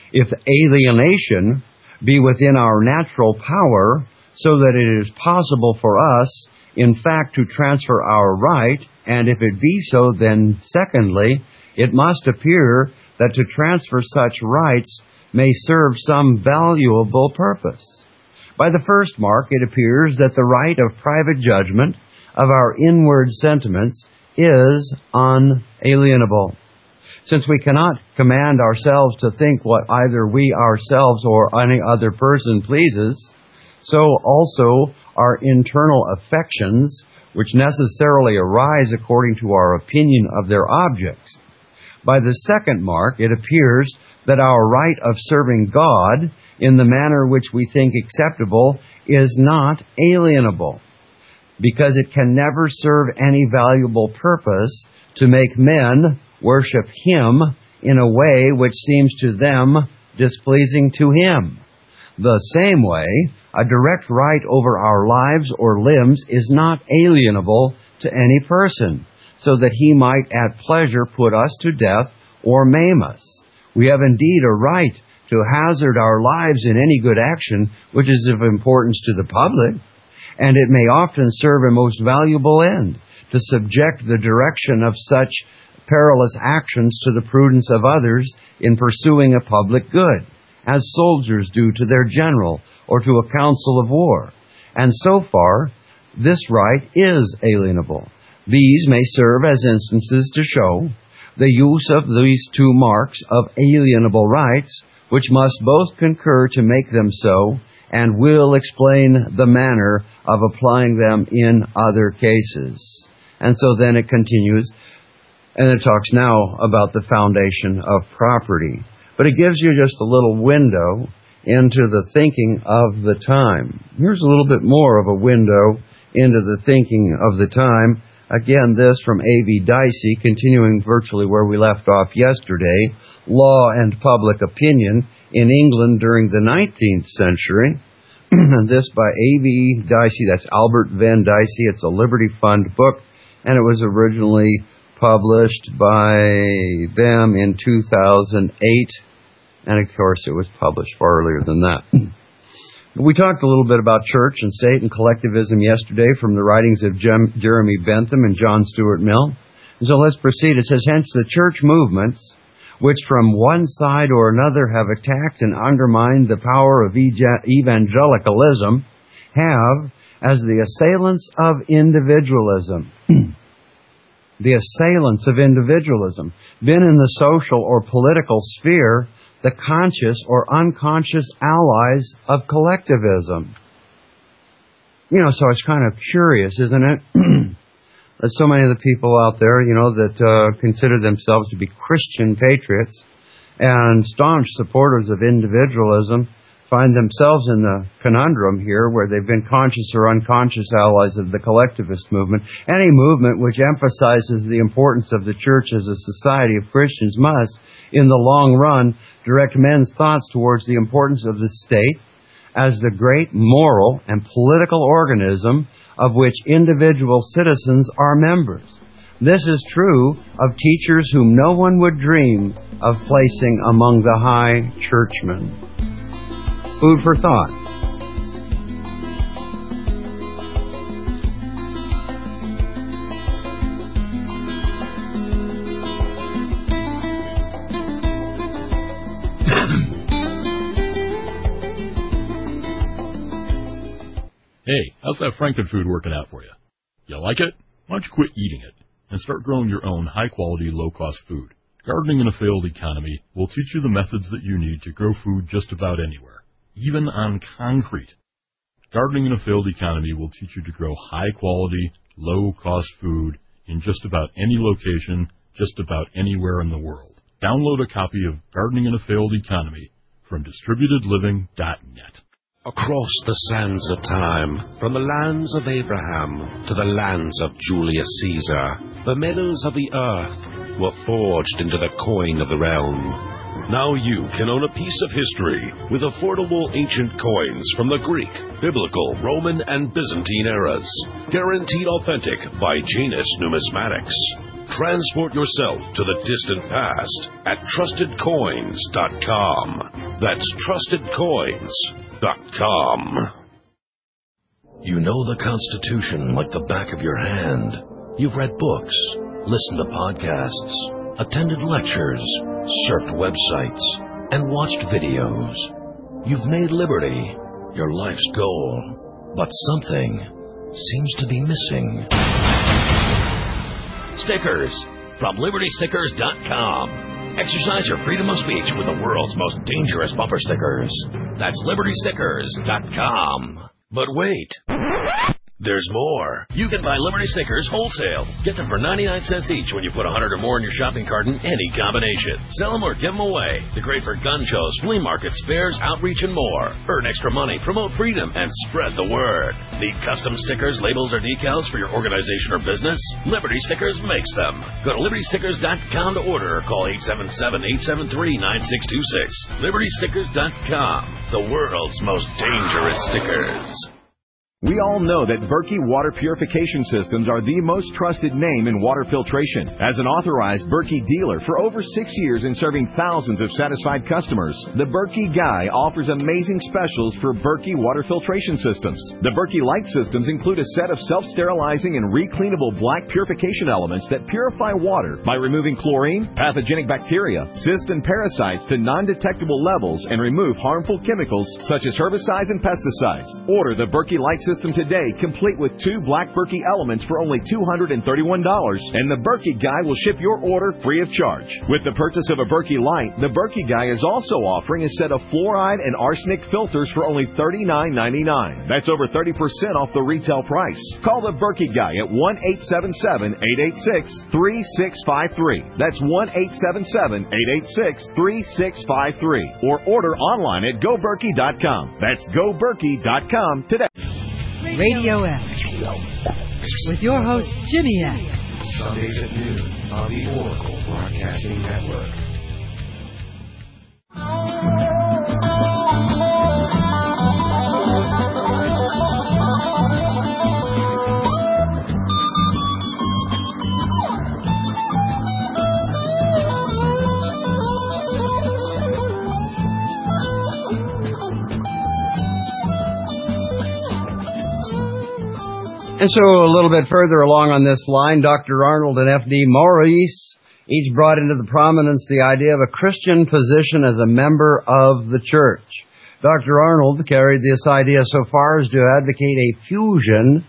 if alienation be within our natural power, so that it is possible for us, in fact, to transfer our right, and if it be so, then secondly, it must appear that to transfer such rights may serve some valuable purpose. By the first mark, it appears that the right of private judgment of our inward sentiments is unalienable. Since we cannot command ourselves to think what either we ourselves or any other person pleases, so also our internal affections, which necessarily arise according to our opinion of their objects. By the second mark, it appears that our right of serving God in the manner which we think acceptable is not alienable, because it can never serve any valuable purpose to make men worship Him in a way which seems to them displeasing to Him. The same way, a direct right over our lives or limbs is not alienable to any person, so that he might at pleasure put us to death or maim us. We have indeed a right to hazard our lives in any good action which is of importance to the public, and it may often serve a most valuable end, to subject the direction of such perilous actions to the prudence of others in pursuing a public good, as soldiers do to their general or to a council of war. And so far, this right is alienable. These may serve as instances to show the use of these two marks of alienable rights, which must both concur to make them so, and will explain the manner of applying them in other cases. And so then it continues, and it talks now about the foundation of property. But it gives you just a little window into the thinking of the time. Here's a little bit more of a window into the thinking of the time. Again, this from A.V. Dicey, continuing virtually where we left off yesterday, Law and Public Opinion in England during the 19th century. And this by A.V. Dicey, that's Albert Venn Dicey. It's a Liberty Fund book, and it was originally published by them in 2008. And of course, it was published far earlier than that. We talked a little bit about church and state and collectivism yesterday from the writings of Jeremy Bentham and John Stuart Mill. And so let's proceed. It says, hence the church movements, which from one side or another have attacked and undermined the power of evangelicalism, have, as the assailants of individualism, been in the social or political sphere the conscious or unconscious allies of collectivism. You know, so it's kind of curious, isn't it? That so many of the people out there, that consider themselves to be Christian patriots and staunch supporters of individualism find themselves in the conundrum here where they've been conscious or unconscious allies of the collectivist movement. Any movement which emphasizes the importance of the church as a society of Christians must, in the long run, direct men's thoughts towards the importance of the state as the great moral and political organism of which individual citizens are members. This is true of teachers whom no one would dream of placing among the high churchmen. Food for thought. Hey, how's that Frankenfood working out for you? You like it? Why don't you quit eating it and start growing your own high-quality, low-cost food? Gardening in a Failed Economy will teach you the methods that you need to grow food just about anywhere, even on concrete. Gardening in a Failed Economy will teach you to grow high-quality, low-cost food in just about any location, just about anywhere in the world. Download a copy of Gardening in a Failed Economy from DistributedLiving.net. Across the sands of time, from the lands of Abraham to the lands of Julius Caesar, the metals of the earth were forged into the coin of the realm. Now you can own a piece of history with affordable ancient coins from the Greek, Biblical, Roman, and Byzantine eras. Guaranteed authentic by Janus Numismatics. Transport yourself to the distant past at TrustedCoins.com. That's TrustedCoins.com. You know the Constitution like the back of your hand. You've read books, listened to podcasts, attended lectures, surfed websites, and watched videos. You've made liberty your life's goal, but something seems to be missing. Stickers from LibertyStickers.com. Exercise your freedom of speech with the world's most dangerous bumper stickers. That's LibertyStickers.com. But wait, there's more. You can buy Liberty Stickers wholesale. Get them for 99 cents each when you put 100 or more in your shopping cart in any combination. Sell them or give them away. They're great for gun shows, flea markets, fairs, outreach, and more. Earn extra money, promote freedom, and spread the word. Need custom stickers, labels, or decals for your organization or business? Liberty Stickers makes them. Go to LibertyStickers.com to order or call 877-873-9626. LibertyStickers.com. The world's most dangerous stickers. We all know that Berkey Water Purification Systems are the most trusted name in water filtration. As an authorized Berkey dealer for over 6 years and serving thousands of satisfied customers, the Berkey Guy offers amazing specials for Berkey Water Filtration Systems. The Berkey Light Systems include a set of self-sterilizing and recleanable black purification elements that purify water by removing chlorine, pathogenic bacteria, cysts, and parasites to non-detectable levels and remove harmful chemicals such as herbicides and pesticides. Order the Berkey Light System today, complete with 2 black Berkey elements for only $231, and the Berkey Guy will ship your order free of charge. With the purchase of a Berkey Light, the Berkey Guy is also offering a set of fluoride and arsenic filters for only $39.99. That's over 30% off the retail price. Call the Berkey Guy at 1-877-886-3653. That's 1-877-886-3653. Or order online at GoBerkey.com. That's GoBerkey.com today. Radio X with your host, Jimmy X. Sundays at noon on the Oracle Broadcasting Network. And so a little bit further along on this line, Dr. Arnold and F.D. Maurice each brought into the prominence the idea of a Christian position as a member of the church. Dr. Arnold carried this idea so far as to advocate a fusion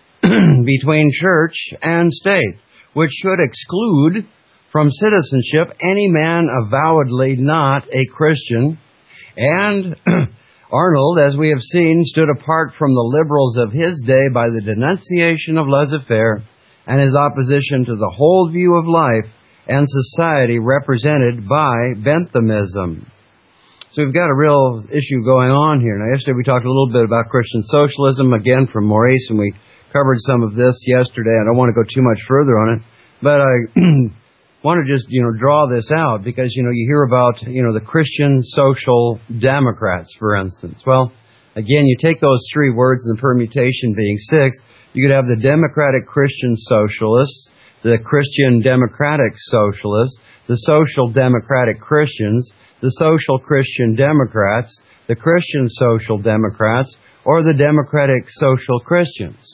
between church and state, which should exclude from citizenship any man avowedly not a Christian. And Arnold, as we have seen, stood apart from the liberals of his day by the denunciation of laissez-faire and his opposition to the whole view of life and society represented by Benthamism. So we've got a real issue going on here. Now, yesterday we talked a little bit about Christian socialism, again from Maurice, and we covered some of this yesterday. I don't want to go too much further on it, but I want to just, draw this out because, you hear about, the Christian Social Democrats, for instance. Well, again, you take those 3 words and the permutation being 6, you could have the Democratic Christian Socialists, the Christian Democratic Socialists, the Social Democratic Christians, the Social Christian Democrats, the Christian Social Democrats, or the Democratic Social Christians.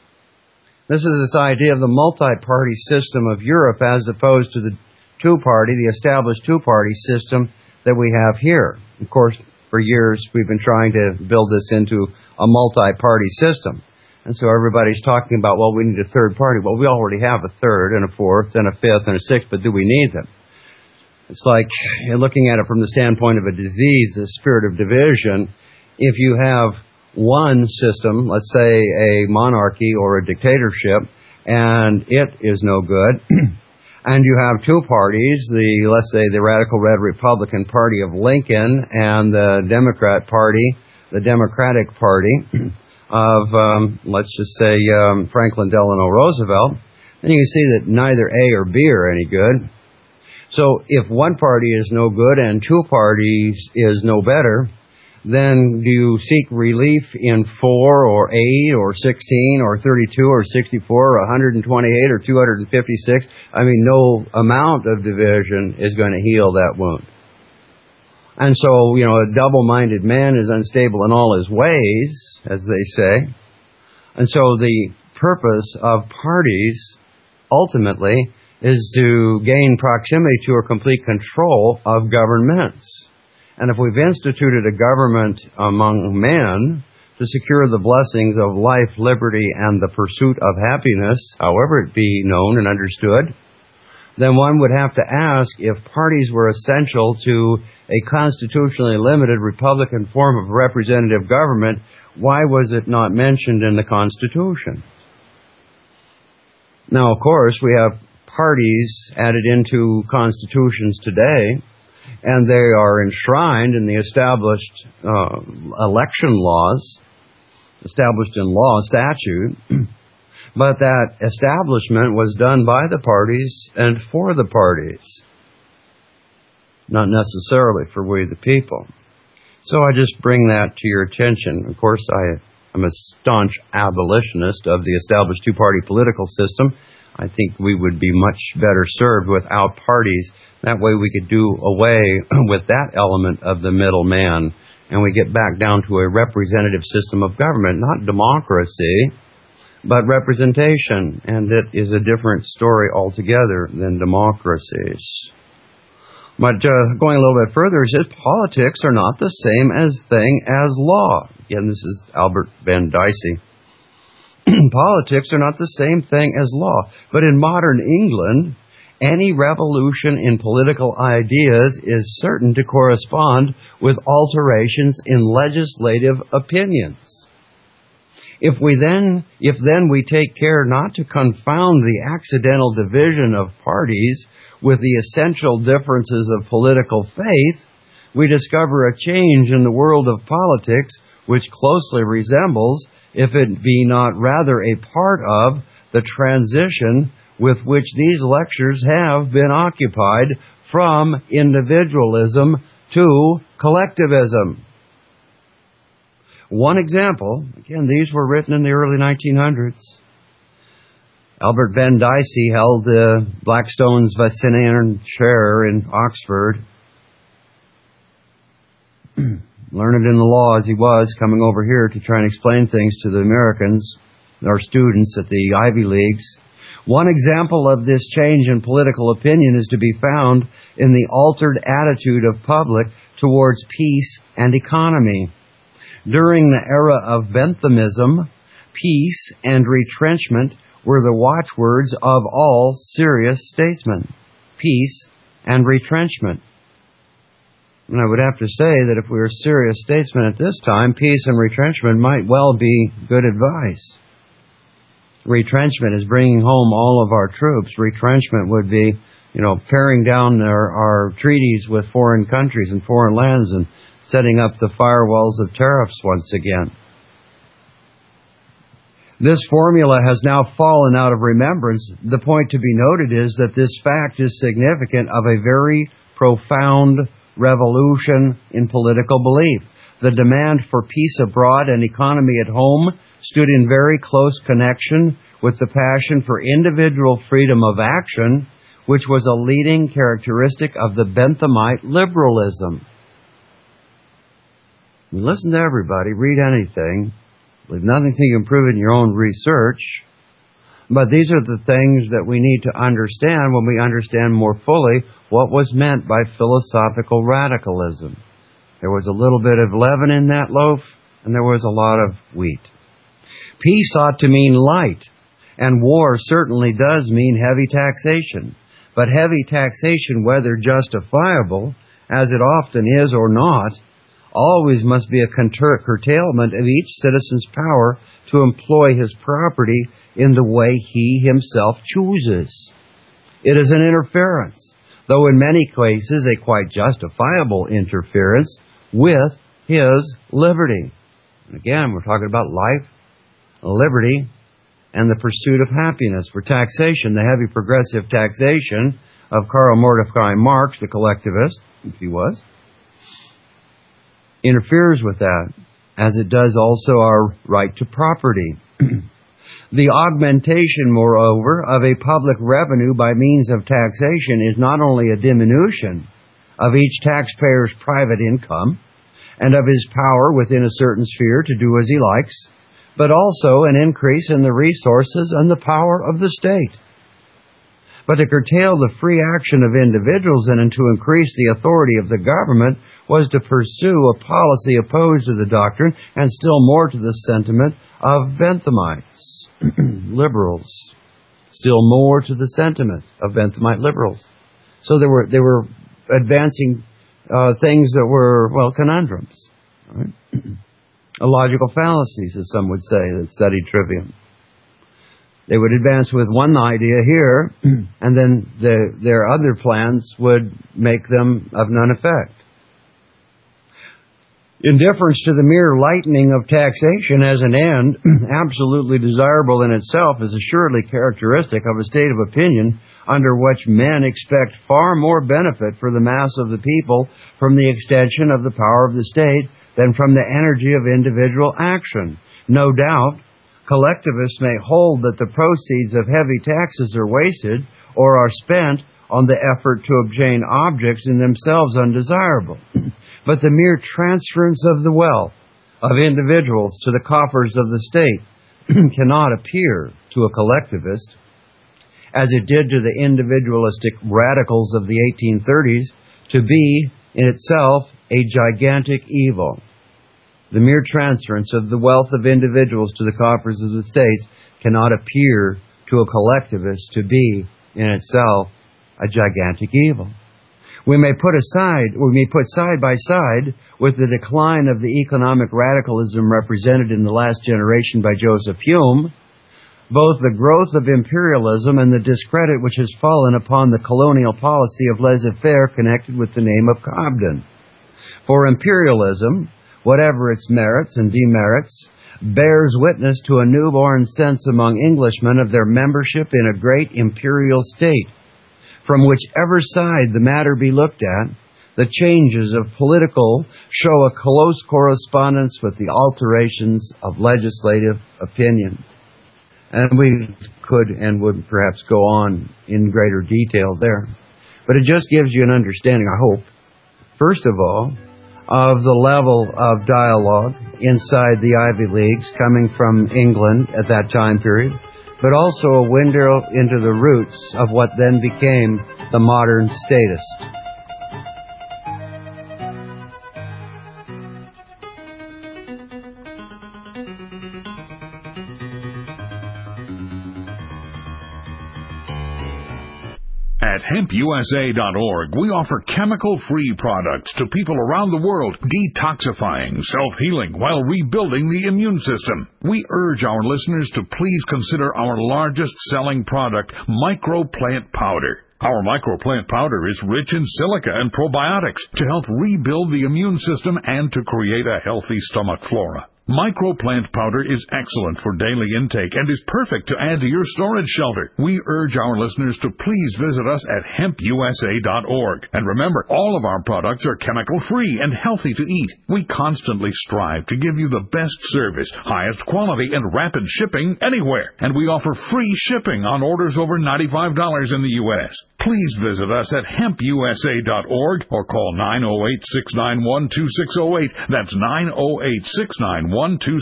This is this idea of the multi-party system of Europe as opposed to the the established two-party system that we have here. Of course, for years we've been trying to build this into a multi-party system. And so everybody's talking about, well, we need a third party. Well, we already have a third and a fourth and a fifth and a sixth, but do we need them? It's like looking at it from the standpoint of a disease, the spirit of division. If you have one system, let's say a monarchy or a dictatorship, and it is no good, and you have two parties, let's say the Radical Red Republican Party of Lincoln and the Democrat Party, the Democratic Party of, let's just say, Franklin Delano Roosevelt, then you can see that neither A or B are any good. So if one party is no good and two parties is no better, then do you seek relief in 4 or 8 or 16 or 32 or 64 or 128 or 256? I mean, no amount of division is going to heal that wound. And so, a double-minded man is unstable in all his ways, as they say. And so the purpose of parties, ultimately, is to gain proximity to or complete control of governments. And if we've instituted a government among men to secure the blessings of life, liberty, and the pursuit of happiness, however it be known and understood, then one would have to ask if parties were essential to a constitutionally limited republican form of representative government, why was it not mentioned in the Constitution? Now, of course, we have parties added into constitutions today, and they are enshrined in the established election laws, established in law, statute, but that establishment was done by the parties and for the parties, not necessarily for we the people. So I just bring that to your attention. Of course, I'm a staunch abolitionist of the established two-party political system. I think we would be much better served without parties. That way we could do away with that element of the middleman, and we get back down to a representative system of government, not democracy, but representation. And it is a different story altogether than democracies. But going a little bit further, he says politics are not the same thing as law. Again, this is Albert Ben Dicey. Politics are not the same thing as law. But in modern England, any revolution in political ideas is certain to correspond with alterations in legislative opinions. If then we take care not to confound the accidental division of parties with the essential differences of political faith, we discover a change in the world of politics which closely resembles, if it be not rather a part of, the transition with which these lectures have been occupied from individualism to collectivism. One example, again, these were written in the early 1900s. Albert Ben Dicey held Blackstone's Vassinian chair in Oxford. Learned in the law as he was, coming over here to try and explain things to the Americans, our students at the Ivy Leagues. One example of this change in political opinion is to be found in the altered attitude of public towards peace and economy. During the era of Benthamism, peace and retrenchment were the watchwords of all serious statesmen. Peace and retrenchment. And I would have to say that if we were serious statesmen at this time, peace and retrenchment might well be good advice. Retrenchment is bringing home all of our troops. Retrenchment would be, paring down our treaties with foreign countries and foreign lands and setting up the firewalls of tariffs once again. This formula has now fallen out of remembrance. The point to be noted is that this fact is significant of a very profound revolution in political belief. The demand for peace abroad and economy at home stood in very close connection with the passion for individual freedom of action, which was a leading characteristic of the Benthamite liberalism. Listen to everybody, read anything. There's nothing to improve in your own research. But these are the things that we need to understand when we understand more fully what was meant by philosophical radicalism. There was a little bit of leaven in that loaf, and there was a lot of wheat. Peace ought to mean light, and war certainly does mean heavy taxation. But heavy taxation, whether justifiable, as it often is or not, always must be a curtailment of each citizen's power to employ his property in the way he himself chooses. It is an interference, though in many cases a quite justifiable interference, with his liberty. And again, we're talking about life, liberty, and the pursuit of happiness. For taxation, the heavy progressive taxation of Karl Mordecai Marx, the collectivist, if he was, interferes with that, as it does also our right to property. The augmentation, moreover, of a public revenue by means of taxation is not only a diminution of each taxpayer's private income and of his power within a certain sphere to do as he likes, but also an increase in the resources and the power of the state. But to curtail the free action of individuals and to increase the authority of the government was to pursue a policy opposed to the doctrine and still more to the sentiment of Benthamites, liberals. Still more to the sentiment of Benthamite liberals. So they were advancing things that were, well, conundrums. Right? Illogical fallacies, as some would say, that studied trivium. They would advance with one idea here, and then their other plans would make them of none effect. Indifference to the mere lightening of taxation as an end, absolutely desirable in itself, is assuredly characteristic of a state of opinion under which men expect far more benefit for the mass of the people from the extension of the power of the state than from the energy of individual action. No doubt, collectivists may hold that the proceeds of heavy taxes are wasted or are spent on the effort to obtain objects in themselves undesirable. But the mere transference of the wealth of individuals to the coffers of the state cannot appear to a collectivist, as it did to the individualistic radicals of the 1830s, to be in itself a gigantic evil. The mere transference of the wealth of individuals to the coffers of the states cannot appear to a collectivist to be in itself a gigantic evil. We may put side by side with the decline of the economic radicalism represented in the last generation by Joseph Hume, both the growth of imperialism and the discredit which has fallen upon the colonial policy of laissez-faire connected with the name of Cobden. For imperialism, whatever its merits and demerits, bears witness to a newborn sense among Englishmen of their membership in a great imperial state. From whichever side the matter be looked at, the changes of political show a close correspondence with the alterations of legislative opinion. And we could and would perhaps go on in greater detail there. But it just gives you an understanding, I hope, first of all, of the level of dialogue inside the Ivy Leagues coming from England at that time period, but also a window into the roots of what then became the modern statist. At hempusa.org, we offer chemical-free products to people around the world, detoxifying, self-healing, while rebuilding the immune system. We urge our listeners to please consider our largest-selling product, Microplant Powder. Our Microplant Powder is rich in silica and probiotics to help rebuild the immune system and to create a healthy stomach flora. Microplant Powder is excellent for daily intake and is perfect to add to your storage shelter. We urge our listeners to please visit us at hempusa.org. And remember, all of our products are chemical-free and healthy to eat. We constantly strive to give you the best service, highest quality, and rapid shipping anywhere. And we offer free shipping on orders over $95 in the U.S. Please visit us at hempusa.org or call 908-691-2608. That's 908-691-2608.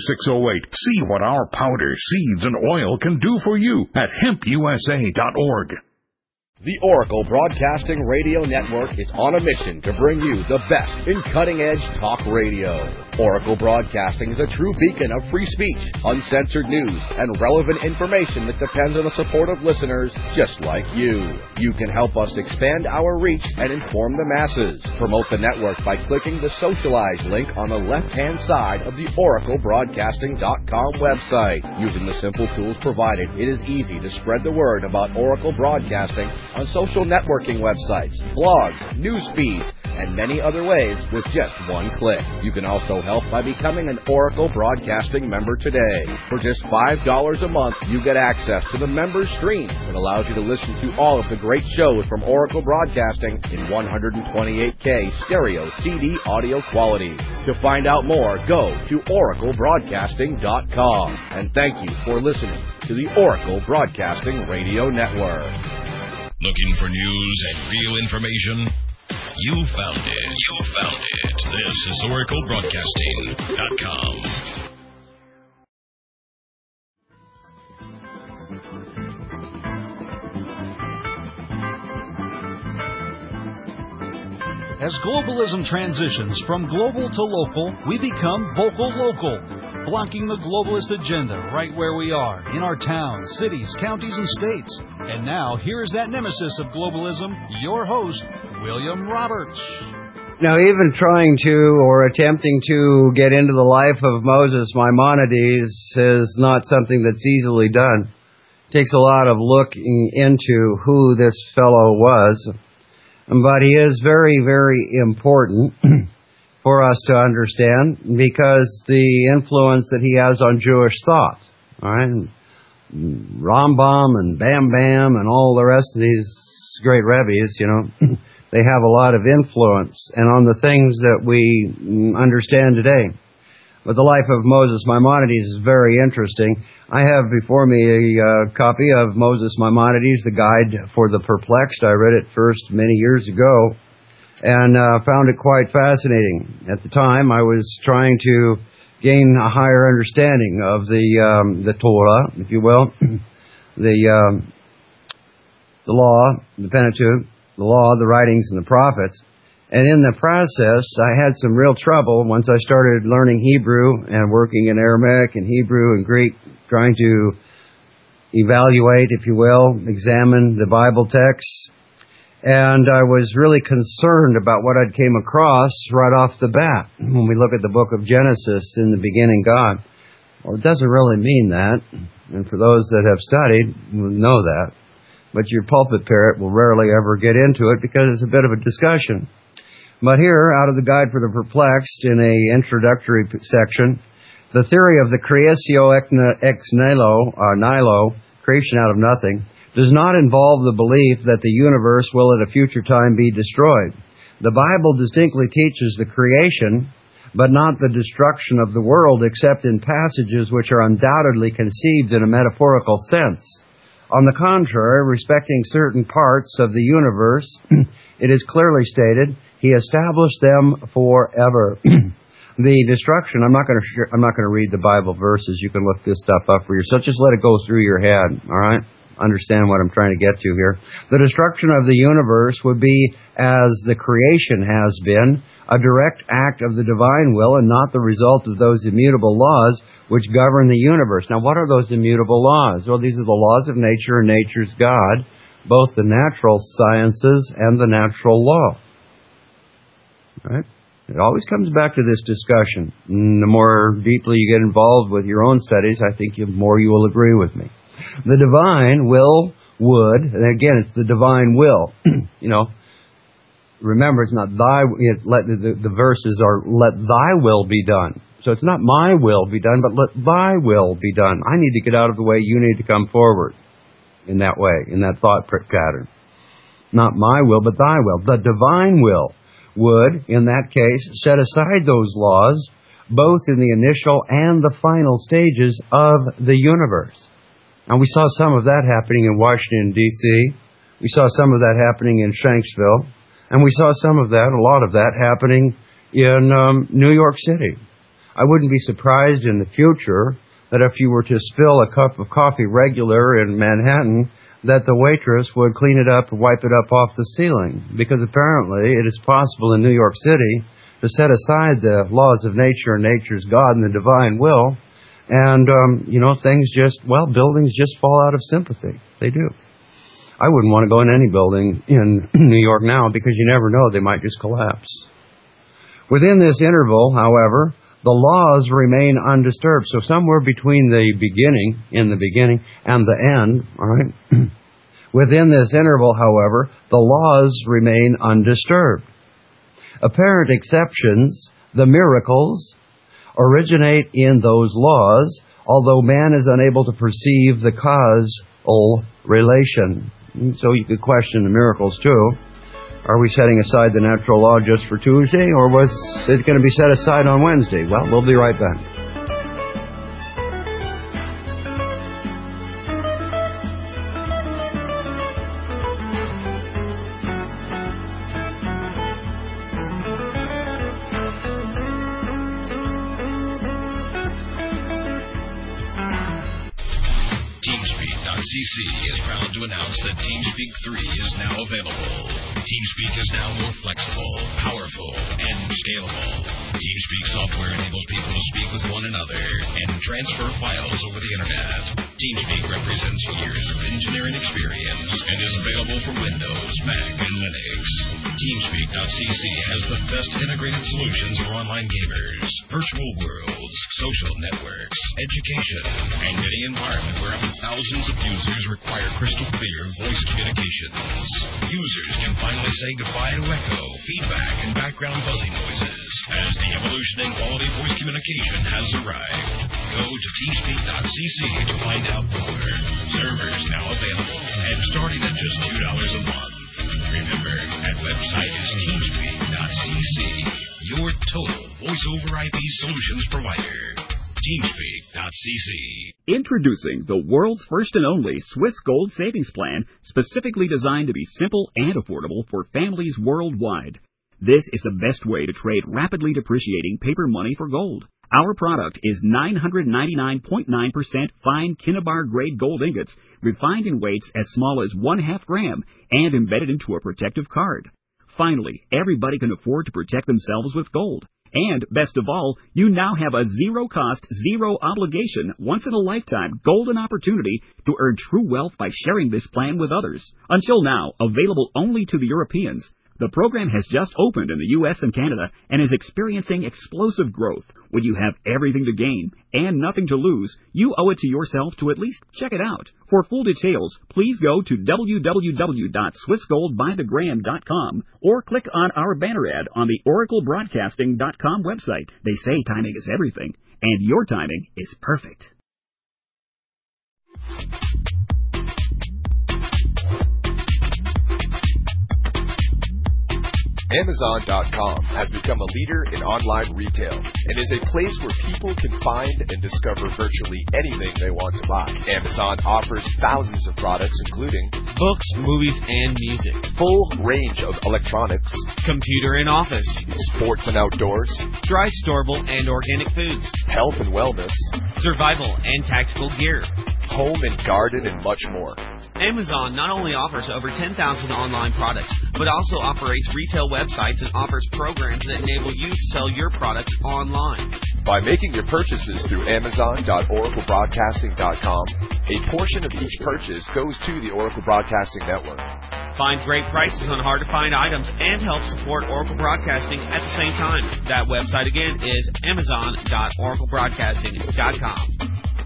See what our powder, seeds, and oil can do for you at hempusa.org. The Oracle Broadcasting Radio Network is on a mission to bring you the best in cutting-edge talk radio. Oracle Broadcasting is a true beacon of free speech, uncensored news, and relevant information that depends on the support of listeners just like you. You can help us expand our reach and inform the masses. Promote the network by clicking the Socialize link on the left-hand side of the OracleBroadcasting.com website. Using the simple tools provided, it is easy to spread the word about Oracle Broadcasting on social networking websites, blogs, news feeds, and many other ways with just one click. You can also help by becoming an Oracle Broadcasting member today. For just $5 a month, you get access to the members stream that allows you to listen to all of the great shows from Oracle Broadcasting in 128K stereo CD audio quality. To find out more, go to oraclebroadcasting.com. And thank you for listening to the Oracle Broadcasting Radio Network. Looking for news and real information? You found it. You found it. This is OracleBroadcasting.com. As globalism transitions from global to local, we become vocal local, blocking the globalist agenda right where we are, in our towns, cities, counties, and states. And now, here is that nemesis of globalism, your host, William Roberts. Now, even trying to or attempting to get into the life of Moses Maimonides is not something that's easily done. It takes a lot of looking into who this fellow was. But he is very, very important for us to understand because the influence that he has on Jewish thought. All right? Rambam and Bam Bam and all the rest of these great rabbis, they have a lot of influence and on the things that we understand today. But the life of Moses Maimonides is very interesting. I have before me a copy of Moses Maimonides, the Guide for the Perplexed. I read it first many years ago and found it quite fascinating. At the time, I was trying to gain a higher understanding of the Torah, if you will, the law, the Pentateuch, the law, the writings, and the prophets. And in the process, I had some real trouble once I started learning Hebrew and working in Aramaic and Hebrew and Greek, trying to evaluate, if you will, examine the Bible texts. And I was really concerned about what I'd came across right off the bat. When we look at the book of Genesis, in the beginning God. Well, it doesn't really mean that. And for those that have studied, will know that. But your pulpit parrot will rarely ever get into it because it's a bit of a discussion. But here, out of the Guide for the Perplexed, in a introductory section, the theory of the creatio ex nihilo, creation out of nothing, does not involve the belief that the universe will at a future time be destroyed. The Bible distinctly teaches the creation, but not the destruction of the world, except in passages which are undoubtedly conceived in a metaphorical sense. On the contrary, respecting certain parts of the universe, it is clearly stated, He established them forever. The destruction, I'm not going to read the Bible verses. You can look this stuff up for yourself. Just let it go through your head, all right? Understand what I'm trying to get to here. The destruction of the universe would be, as the creation has been, a direct act of the divine will and not the result of those immutable laws which govern the universe. Now, what are those immutable laws? Well, these are the laws of nature and nature's God, both the natural sciences and the natural law. Right? It always comes back to this discussion. And the more deeply you get involved with your own studies, I think the more you will agree with me. The divine will, would, and again, it's the divine will. Remember, it's not the verses are, let thy will be done. So it's not my will be done, but let thy will be done. I need to get out of the way. You need to come forward in that way, in that thought pattern. Not my will, but thy will. The divine will would, in that case, set aside those laws, both in the initial and the final stages of the universe. And we saw some of that happening in Washington, D.C. We saw some of that happening in Shanksville. And we saw some of that, a lot of that, happening in New York City. I wouldn't be surprised in the future that if you were to spill a cup of coffee regular in Manhattan, that the waitress would clean it up and wipe it up off the ceiling. Because apparently it is possible in New York City to set aside the laws of nature and nature's God and the divine will. And, things buildings just fall out of sympathy. They do. I wouldn't want to go in any building in New York now because you never know, they might just collapse. Within this interval, however, the laws remain undisturbed. So somewhere between the beginning, and the end, all right? Within this interval, however, the laws remain undisturbed. Apparent exceptions, the miracles, originate in those laws, although man is unable to perceive the causal relation. So you could question the miracles too. Are we setting aside the natural law just for Tuesday, or was it going to be set aside on Wednesday? Well, we'll be right back. TeamSpeak.cc is proud to announce that TeamSpeak 3 is now available. TeamSpeak is now more flexible, powerful, and scalable. TeamSpeak software enables people to speak with one another and transfer files over the internet. TeamSpeak represents years of engineering experience and is available for Windows, Mac, and Linux. TeamSpeak.cc has the best integrated solutions for online gamers, virtual worlds, social networks, education, and any environment where up to thousands of users require crystal clear voice communications. Users can finally say goodbye to echo, feedback, and background buzzing noises as the evolution in quality voice communication has arrived. Go to TeamSpeak.cc to find out more. Servers now available and starting at just $2 a month. Remember, that website is TeamSpeak.cc, your total voice-over IP solutions provider. TeamSpeak.cc. Introducing the world's first and only Swiss Gold Savings Plan, specifically designed to be simple and affordable for families worldwide. This is the best way to trade rapidly depreciating paper money for gold. Our product is 999.9% fine Kinnabar grade gold ingots, refined in weights as small as 1/2 gram and embedded into a protective card. Finally, everybody can afford to protect themselves with gold. And, best of all, you now have a zero-cost, zero-obligation, once-in-a-lifetime golden opportunity to earn true wealth by sharing this plan with others. Until now, available only to the Europeans, the program has just opened in the U.S. and Canada and is experiencing explosive growth. When you have everything to gain and nothing to lose, you owe it to yourself to at least check it out. For full details, please go to www.swissgoldbythegram.com or click on our banner ad on the oraclebroadcasting.com website. They say timing is everything, and your timing is perfect. Amazon.com has become a leader in online retail and is a place where people can find and discover virtually anything they want to buy. Amazon offers thousands of products including books, movies, and music, full range of electronics, computer and office, sports and outdoors, dry storable and organic foods, health and wellness, survival and tactical gear, home and garden, and much more. Amazon not only offers over 10,000 online products, but also operates retail websites and offers programs that enable you to sell your products online. By making your purchases through Amazon.oraclebroadcasting.com, a portion of each purchase goes to the Oracle Broadcasting Network. Find great prices on hard-to-find items and help support Oracle Broadcasting at the same time. That website again is Amazon.oraclebroadcasting.com.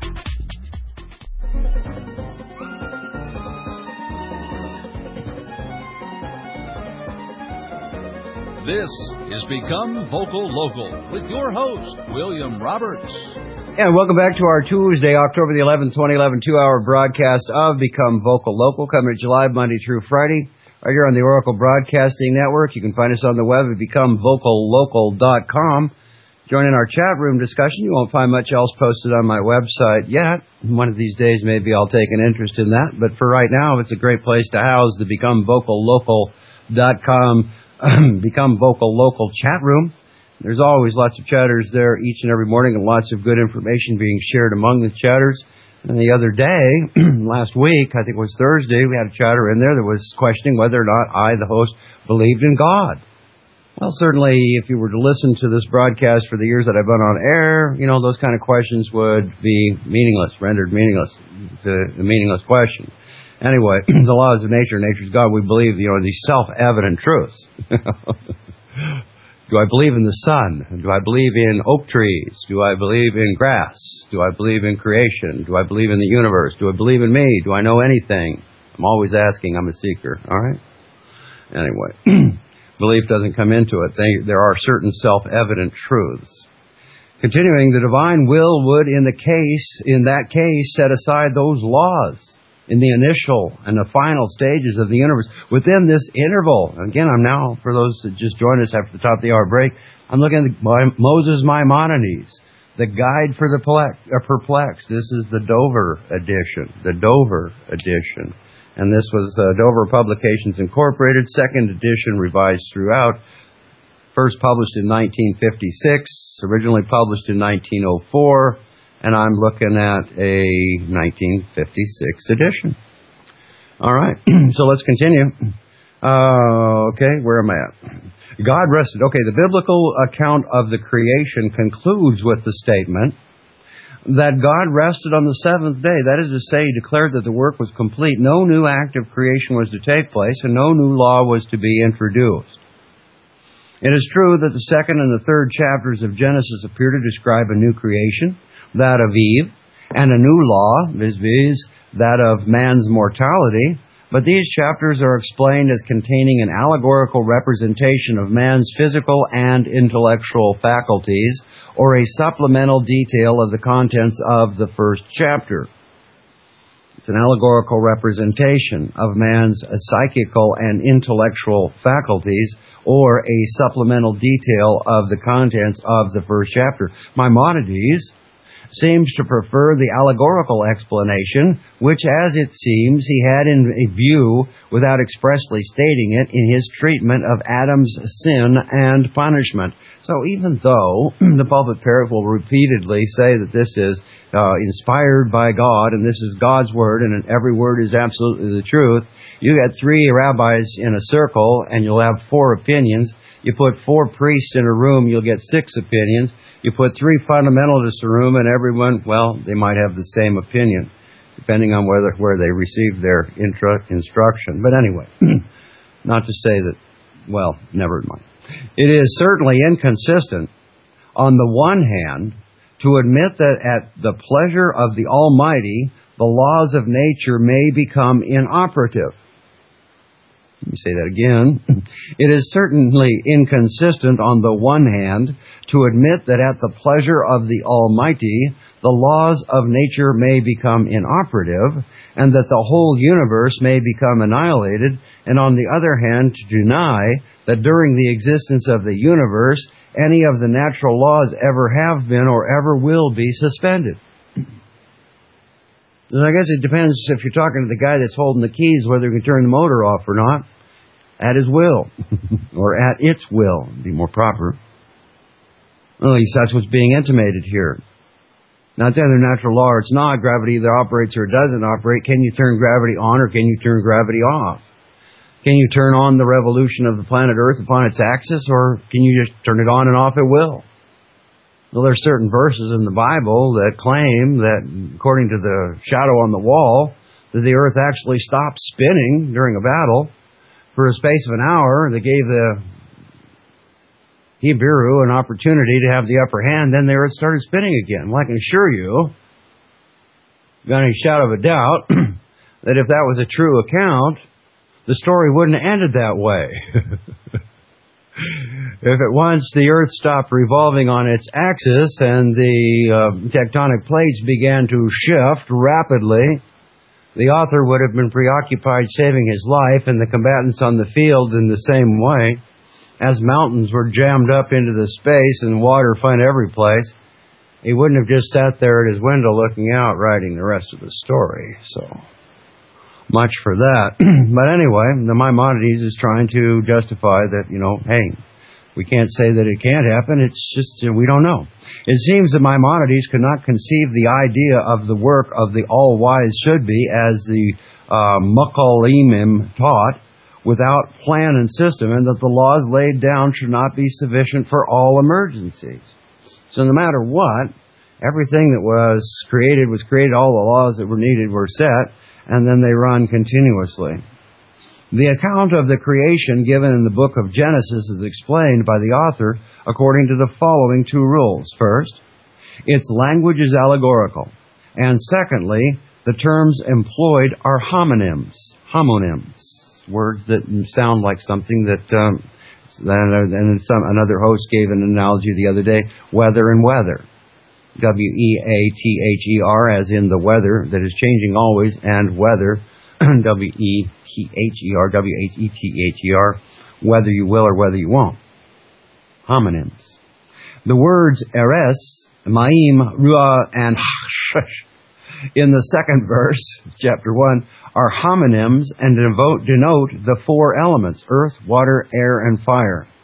This is Become Vocal Local with your host, William Roberts. And welcome back to our Tuesday, October the 11th, 2011, 2-hour broadcast of Become Vocal Local, coming at you live Monday through Friday, right here on the Oracle Broadcasting Network. You can find us on the web at becomevocallocal.com. Join in our chat room discussion. You won't find much else posted on my website yet. One of these days, maybe I'll take an interest in that. But for right now, it's a great place to house the becomevocallocal.com Become Vocal Local chat room. There's always lots of chatters there each and every morning and lots of good information being shared among the chatters. And the other day, last week, I think it was Thursday, we had a chatter in there that was questioning whether or not I, the host, believed in God. Well, certainly, if you were to listen to this broadcast for the years that I've been on air, you know, those kind of questions would be meaningless, rendered meaningless. It's a meaningless question. Anyway, the laws of nature, nature's God, we believe, you know, these self-evident truths. Do I believe in the sun? Do I believe in oak trees? Do I believe in grass? Do I believe in creation? Do I believe in the universe? Do I believe in me? Do I know anything? I'm always asking. I'm a seeker. All right? Anyway, belief doesn't come into it. There are certain self-evident truths. Continuing, the divine will would, in that case, set aside those laws in the initial and the final stages of the universe. Within this interval, again, I'm now, for those that just joined us after the top of the hour break, I'm looking at Moses Maimonides, the Guide for the Perplexed. This is the Dover edition. And this was Dover Publications Incorporated, second edition, revised throughout. First published in 1956, originally published in 1904. and I'm looking at a 1956 edition. All right, so let's continue. Okay, where am I at? God rested. Okay, the biblical account of the creation concludes with the statement that God rested on the seventh day. That is to say, He declared that the work was complete. No new act of creation was to take place, and no new law was to be introduced. It is true that the second and the third chapters of Genesis appear to describe a new creation, that of Eve, and a new law, viz., that of man's mortality. But these chapters are explained as containing an allegorical representation of man's physical and intellectual faculties, or a supplemental detail of the contents of the first chapter. It's an allegorical representation of man's psychical and intellectual faculties, or a supplemental detail of the contents of the first chapter. Maimonides seems to prefer the allegorical explanation, which, as it seems, he had in view without expressly stating it in his treatment of Adam's sin and punishment. So even though the pulpit parrot will repeatedly say that this is inspired by God and this is God's word and every word is absolutely the truth, you get 3 rabbis in a circle and you'll have 4 opinions. You put 4 priests in a room, you'll get 6 opinions. You put 3 fundamentalists in a room and everyone, well, they might have the same opinion, depending on where they received their instruction. But anyway, not to say that, well, never mind. It is certainly inconsistent, on the one hand, to admit that at the pleasure of the Almighty, the laws of nature may become inoperative. Let me say that again. It is certainly inconsistent, on the one hand, to admit that at the pleasure of the Almighty, the laws of nature may become inoperative, and that the whole universe may become annihilated, and on the other hand, to deny that during the existence of the universe, any of the natural laws ever have been or ever will be suspended. And I guess it depends if you're talking to the guy that's holding the keys, whether he can turn the motor off or not, at his will, or at its will, would be more proper. Well, at least that's what's being intimated here. Not the other natural law, or it's not. Gravity either operates or it doesn't operate. Can you turn gravity on or can you turn gravity off? Can you turn on the revolution of the planet Earth upon its axis, or can you just turn it on and off at will? Well, there are certain verses in the Bible that claim that, according to the shadow on the wall, that the Earth actually stopped spinning during a battle for a space of an hour. They gave the Hebrew an opportunity to have the upper hand, then the Earth started spinning again. Well, I can assure you, without any shadow of a doubt, that if that was a true account, the story wouldn't have ended that way. If at once the Earth stopped revolving on its axis and the tectonic plates began to shift rapidly, the author would have been preoccupied saving his life and the combatants on the field in the same way. As mountains were jammed up into the space and water found every place, he wouldn't have just sat there at his window looking out, writing the rest of the story. So much for that. But anyway, the Maimonides is trying to justify that, hey, we can't say that it can't happen. It's just, we don't know. It seems that Maimonides could not conceive the idea of the work of the all-wise should be, as the Mukalimim taught, without plan and system, and that the laws laid down should not be sufficient for all emergencies. So no matter what, everything that was created, all the laws that were needed were set, and then they run continuously. The account of the creation given in the book of Genesis is explained by the author according to the following 2 rules. First, its language is allegorical. And secondly, the terms employed are homonyms. Words that sound like something that, another host gave an analogy the other day, weather and weather. W-E-A-T-H-E-R, as in the weather that is changing always, and weather, W-E-T-H-E-R, W-H-E-T-H-E-R, whether you will or whether you won't. Homonyms. The words eres, ma'im, ruah, and hashash in the second verse, chapter 1, are homonyms and denote the 4 elements, earth, water, air, and fire.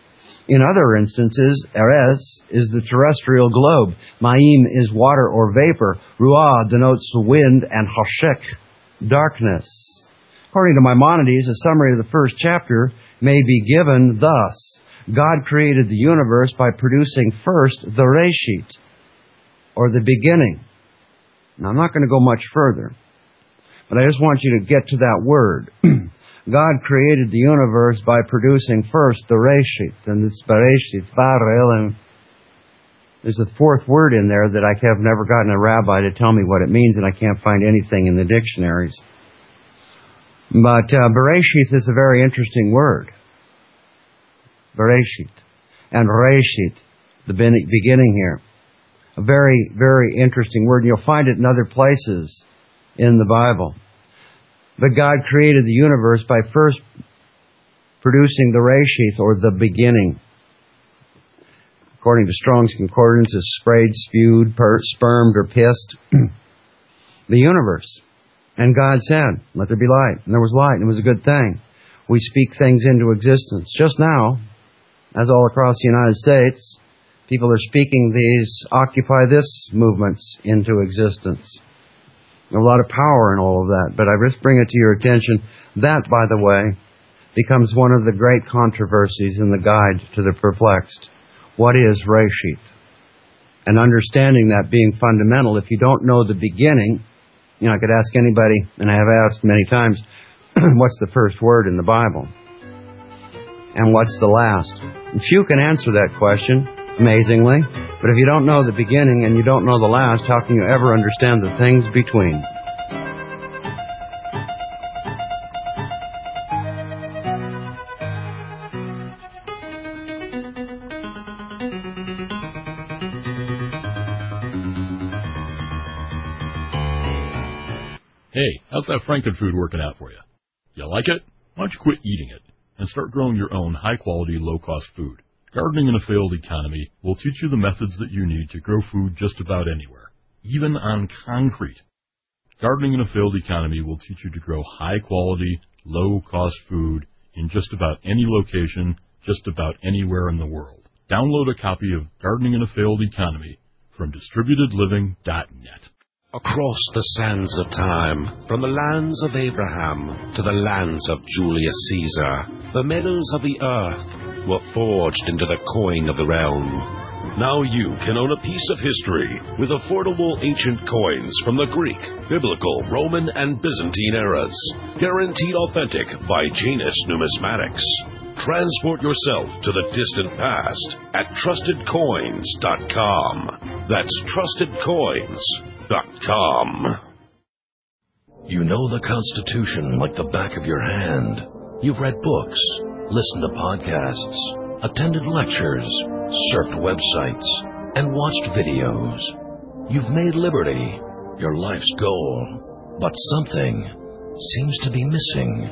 In other instances, Eres is the terrestrial globe. Ma'im is water or vapor. Ruah denotes the wind, and Hashek, darkness. According to Maimonides, a summary of the first chapter may be given thus. God created the universe by producing first the Reshit, or the beginning. Now, I'm not going to go much further, but I just want you to get to that word. God created the universe by producing first the Reshit, and it's Bereshit, Barel, and there's a fourth word in there that I have never gotten a rabbi to tell me what it means, and I can't find anything in the dictionaries. But Bereshit is a very interesting word. Bereshit. And Reshit, the beginning here. A very, very interesting word. You'll find it in other places in the Bible. But God created the universe by first producing the Reshit, or the beginning. According to Strong's Concordance, is sprayed, spewed, spermed, or pissed. The universe. And God said, let there be light. And there was light, and it was a good thing. We speak things into existence. Just now, as all across the United States, people are speaking these Occupy This movements into existence. A lot of power in all of that, but I just bring it to your attention. That, by the way, becomes one of the great controversies in the Guide to the Perplexed. What is Reshit? And understanding that being fundamental, if you don't know the beginning, I could ask anybody, and I have asked many times, what's the first word in the Bible? And what's the last? Few can answer that question, amazingly. But if you don't know the beginning and you don't know the last, how can you ever understand the things between? Hey, how's that Frankenfood working out for you? You like it? Why don't you quit eating it and start growing your own high-quality, low-cost food? Gardening in a Failed Economy will teach you the methods that you need to grow food just about anywhere, even on concrete. Gardening in a Failed Economy will teach you to grow high-quality, low-cost food in just about any location, just about anywhere in the world. Download a copy of Gardening in a Failed Economy from DistributedLiving.net. Across the sands of time, from the lands of Abraham to the lands of Julius Caesar, the metals of the earth were forged into the coin of the realm. Now you can own a piece of history with affordable ancient coins from the Greek, Biblical, Roman, and Byzantine eras. Guaranteed authentic by Janus Numismatics. Transport yourself to the distant past at TrustedCoins.com. That's TrustedCoins.com. You know the Constitution like the back of your hand. You've read books, listened to podcasts, attended lectures, surfed websites, and watched videos. You've made liberty your life's goal, but something seems to be missing.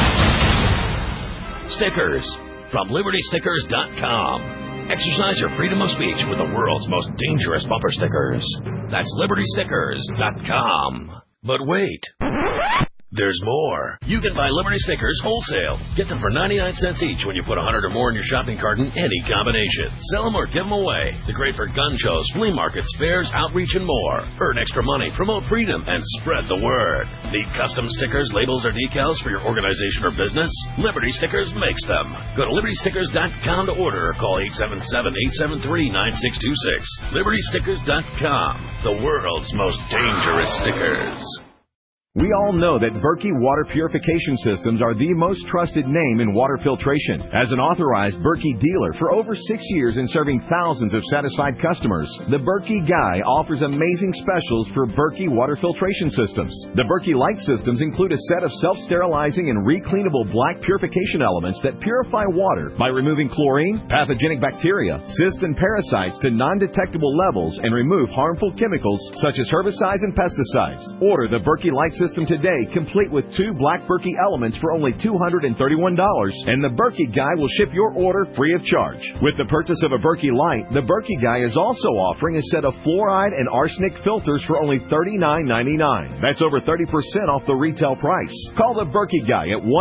Stickers from LibertyStickers.com. Exercise your freedom of speech with the world's most dangerous bumper stickers. That's LibertyStickers.com. But wait, there's more. You can buy Liberty Stickers wholesale. Get them for 99 cents each when you put 100 or more in your shopping cart in any combination. Sell them or give them away. They're great for gun shows, flea markets, fairs, outreach, and more. Earn extra money, promote freedom, and spread the word. Need custom stickers, labels, or decals for your organization or business? Liberty Stickers makes them. Go to LibertyStickers.com to order or call 877-873-9626. LibertyStickers.com. The world's most dangerous stickers. We all know that Berkey Water Purification Systems are the most trusted name in water filtration. As an authorized Berkey dealer for over 6 years and serving thousands of satisfied customers, the Berkey Guy offers amazing specials for Berkey Water Filtration Systems. The Berkey Light Systems include a set of self-sterilizing and recleanable black purification elements that purify water by removing chlorine, pathogenic bacteria, cysts, and parasites to non-detectable levels and remove harmful chemicals such as herbicides and pesticides. Order the Berkey Light Systems system today, complete with 2 Black Berkey elements for only $231, and the Berkey Guy will ship your order free of charge. With the purchase of a Berkey Light, the Berkey Guy is also offering a set of fluoride and arsenic filters for only $39.99. That's over 30% off the retail price. Call the Berkey Guy at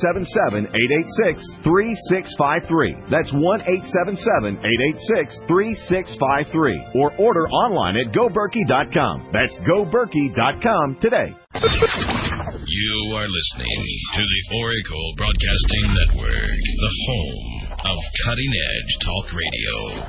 1-877-886-3653. That's 1-877-886-3653. Or order online at GoBerkey.com. That's GoBerkey.com today. You are listening to the Oracle Broadcasting Network, the home of cutting-edge talk radio.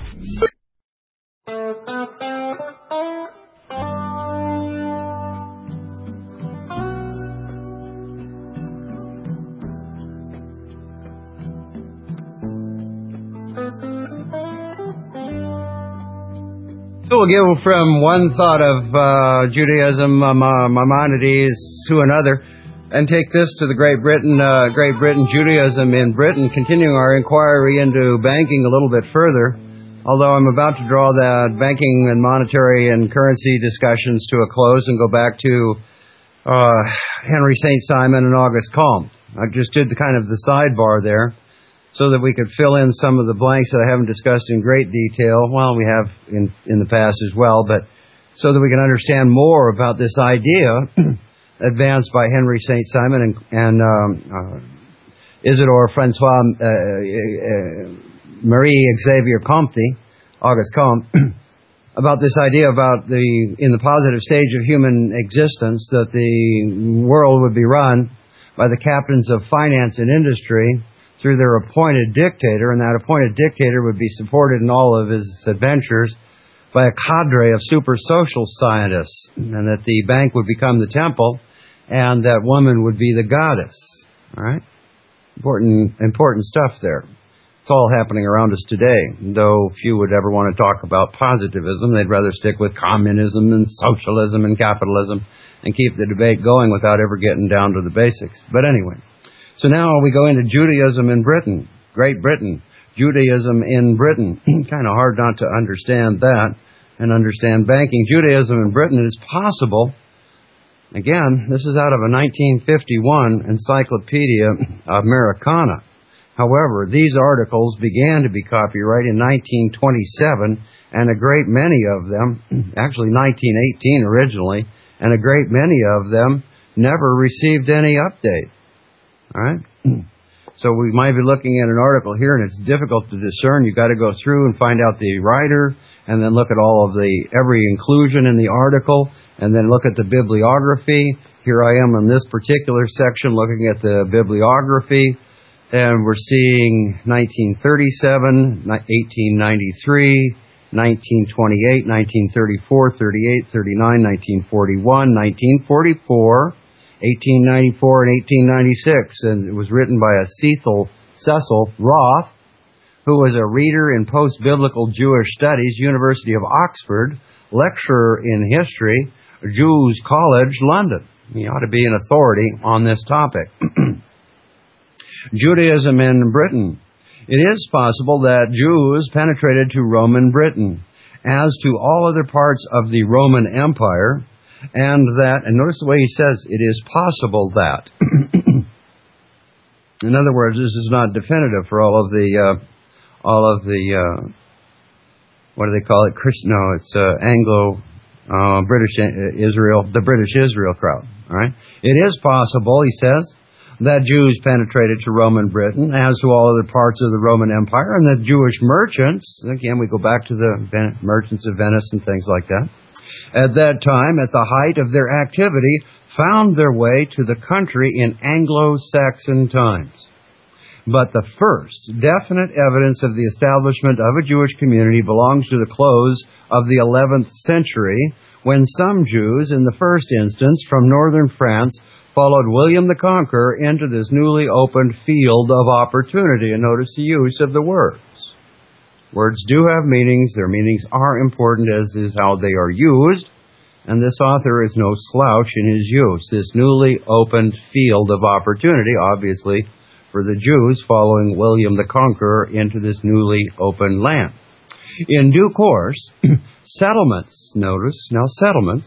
So we'll go from one thought of Judaism, Maimonides, to another, and take this to the Great Britain, Judaism in Britain, continuing our inquiry into banking a little bit further, although I'm about to draw the banking and monetary and currency discussions to a close and go back to Henry St. Simon and Auguste Comte. I just did the kind of the sidebar there, so that we could fill in some of the blanks that I haven't discussed in great detail. Well, we have in the past as well, but so that we can understand more about this idea advanced by Henry St. Simon and Isidore Francois Marie Xavier Comte, Auguste Comte, about this idea about in the positive stage of human existence that the world would be run by the captains of finance and industry through their appointed dictator, and that appointed dictator would be supported in all of his adventures by a cadre of super social scientists, and that the bank would become the temple, and that woman would be the goddess. All right? Important stuff there. It's all happening around us today, though few would ever want to talk about positivism. They'd rather stick with communism and socialism and capitalism and keep the debate going without ever getting down to the basics. But anyway, so now we go into Judaism in Britain, Great Britain, Judaism in Britain. Kind of hard not to understand that and understand banking. Judaism in Britain, it is possible. Again, this is out of a 1951 Encyclopedia Americana. However, these articles began to be copyrighted in 1927, and a great many of them, actually 1918 originally, and a great many of them never received any update. All right? So we might be looking at an article here, and it's difficult to discern. You've got to go through and find out the writer, and then look at all of every inclusion in the article, and then look at the bibliography. Here I am in this particular section looking at the bibliography, and we're seeing 1937, 1893, 1928, 1934, 38, 39, 1941, 1944, 1894, and 1896, and it was written by a Cecil Roth, who was a reader in post-biblical Jewish studies, University of Oxford, lecturer in history, Jews College, London. He ought to be an authority on this topic. Judaism in Britain. It is possible that Jews penetrated to Roman Britain, as to all other parts of the Roman Empire, and notice the way he says, it is possible that. In other words, this is not definitive for all of the what do they call it? It's Anglo-British Israel, the British Israel crowd. All right, it is possible, he says, that Jews penetrated to Roman Britain, as to all other parts of the Roman Empire, and that Jewish merchants, again, we go back to the merchants of Venice and things like that, at that time, at the height of their activity, found their way to the country in Anglo-Saxon times. But the first definite evidence of the establishment of a Jewish community belongs to the close of the 11th century, when some Jews, in the first instance from northern France, followed William the Conqueror into this newly opened field of opportunity. And notice the use of the words. Words do have meanings. Their meanings are important, as is how they are used. And this author is no slouch in his use. This newly opened field of opportunity, obviously, for the Jews following William the Conqueror into this newly opened land. In due course, settlements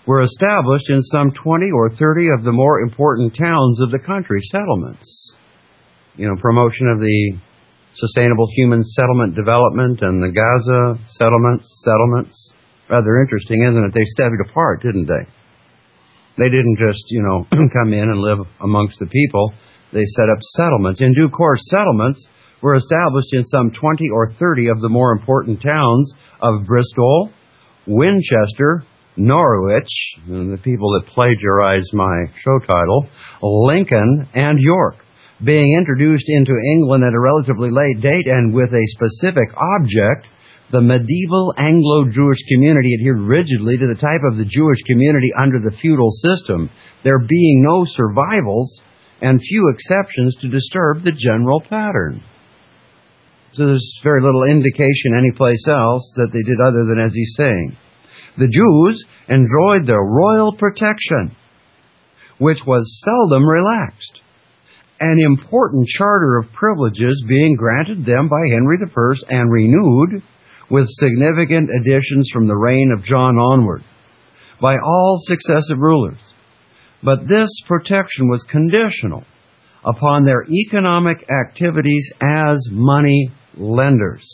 were established in some 20 or 30 of the more important towns of the country, settlements. Promotion of the Sustainable Human Settlement Development and the Gaza settlements. Rather interesting, isn't it? They stepped apart, didn't they? They didn't just, come in and live amongst the people. They set up settlements. In due course, settlements were established in some 20 or 30 of the more important towns of Bristol, Winchester, Norwich, the people that plagiarized my show title, Lincoln, and York, being introduced into England at a relatively late date and with a specific object. The medieval Anglo-Jewish community adhered rigidly to the type of the Jewish community under the feudal system, there being no survivals and few exceptions to disturb the general pattern. So there's very little indication anyplace else that they did other than as he's saying. The Jews enjoyed their royal protection, which was seldom relaxed, an important charter of privileges being granted them by Henry I and renewed with significant additions from the reign of John onward by all successive rulers. But this protection was conditional upon their economic activities as money lenders,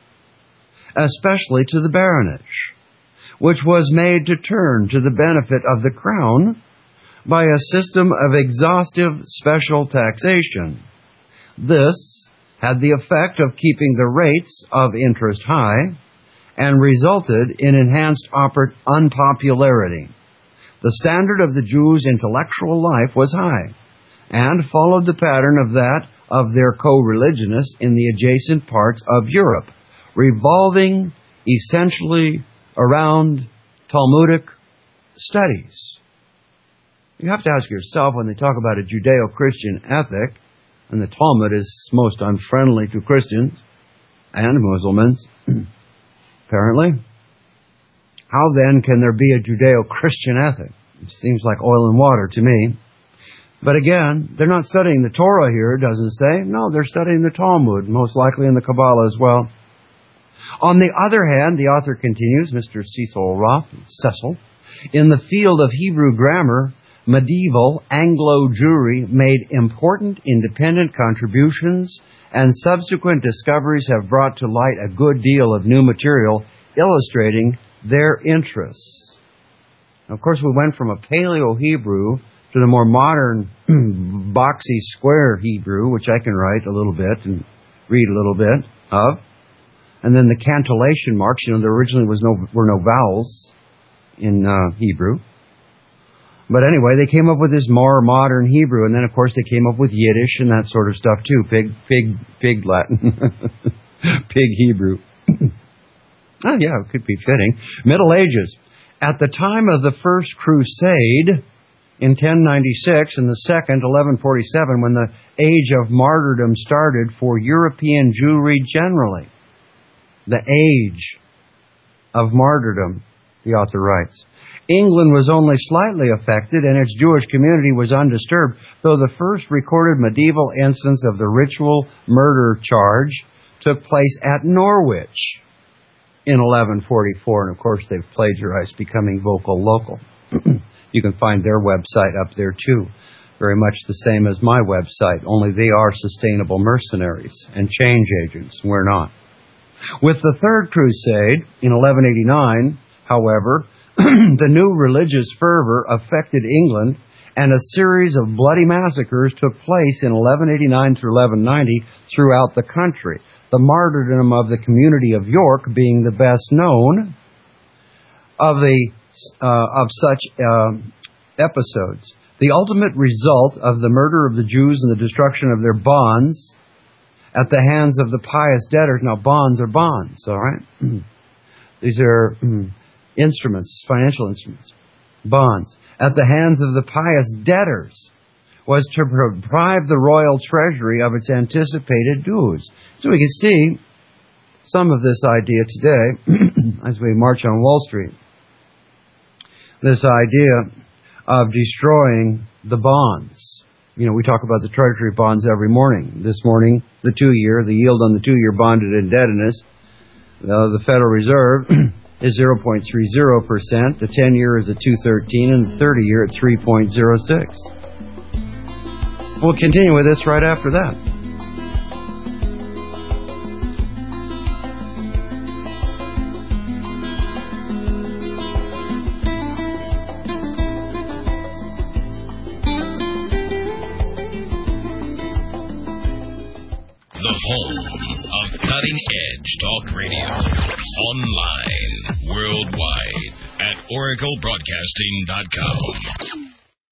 especially to the baronage, which was made to turn to the benefit of the crown by a system of exhaustive special taxation. This had the effect of keeping the rates of interest high and resulted in enhanced unpopularity. The standard of the Jews' intellectual life was high and followed the pattern of that of their co-religionists in the adjacent parts of Europe, revolving essentially around Talmudic studies. You have to ask yourself, when they talk about a Judeo-Christian ethic, and the Talmud is most unfriendly to Christians and Muslims, apparently, how then can there be a Judeo-Christian ethic? It seems like oil and water to me. But again, they're not studying the Torah here, it doesn't say. No, they're studying the Talmud, most likely in the Kabbalah as well. On the other hand, the author continues, Mr. Cecil Roth, in the field of Hebrew grammar, medieval Anglo-Jewry made important independent contributions, and subsequent discoveries have brought to light a good deal of new material illustrating their interests. Of course, we went from a Paleo-Hebrew to the more modern boxy square Hebrew, which I can write a little bit and read a little bit of. And then the cantillation marks, there originally were no vowels in Hebrew. But anyway, they came up with this more modern Hebrew, and then of course they came up with Yiddish and that sort of stuff too. Pig Latin. Pig Hebrew. Oh yeah, it could be fitting. Middle Ages. At the time of the First Crusade in 1096 and the Second, 1147, when the age of martyrdom started for European Jewry generally. The age of martyrdom, the author writes. England was only slightly affected and its Jewish community was undisturbed, though the first recorded medieval instance of the ritual murder charge took place at Norwich in 1144. And of course they've plagiarized Becoming Vocal Local. You can find their website up there too. Very much the same as my website, only they are sustainable mercenaries and change agents. We're not. With the Third Crusade in 1189, however, the new religious fervor affected England, and a series of bloody massacres took place in 1189 through 1190 throughout the country. The martyrdom of the community of York being the best known of such episodes. The ultimate result of the murder of the Jews and the destruction of their bonds at the hands of the pious debtors. Now, bonds are bonds, all right? These are instruments, financial instruments, bonds, at the hands of the pious debtors, was to deprive the royal treasury of its anticipated dues. So we can see some of this idea today as we march on Wall Street. This idea of destroying the bonds. We talk about the treasury bonds every morning. This morning, the 2-year, the yield on the 2-year bonded indebtedness, the Federal Reserve is 0.30%, the 10-year is at 2.13, and the 30-year at 3.06. We'll continue with this right after that. The home of cutting-edge talk radio. Online, worldwide, at oraclebroadcasting.com.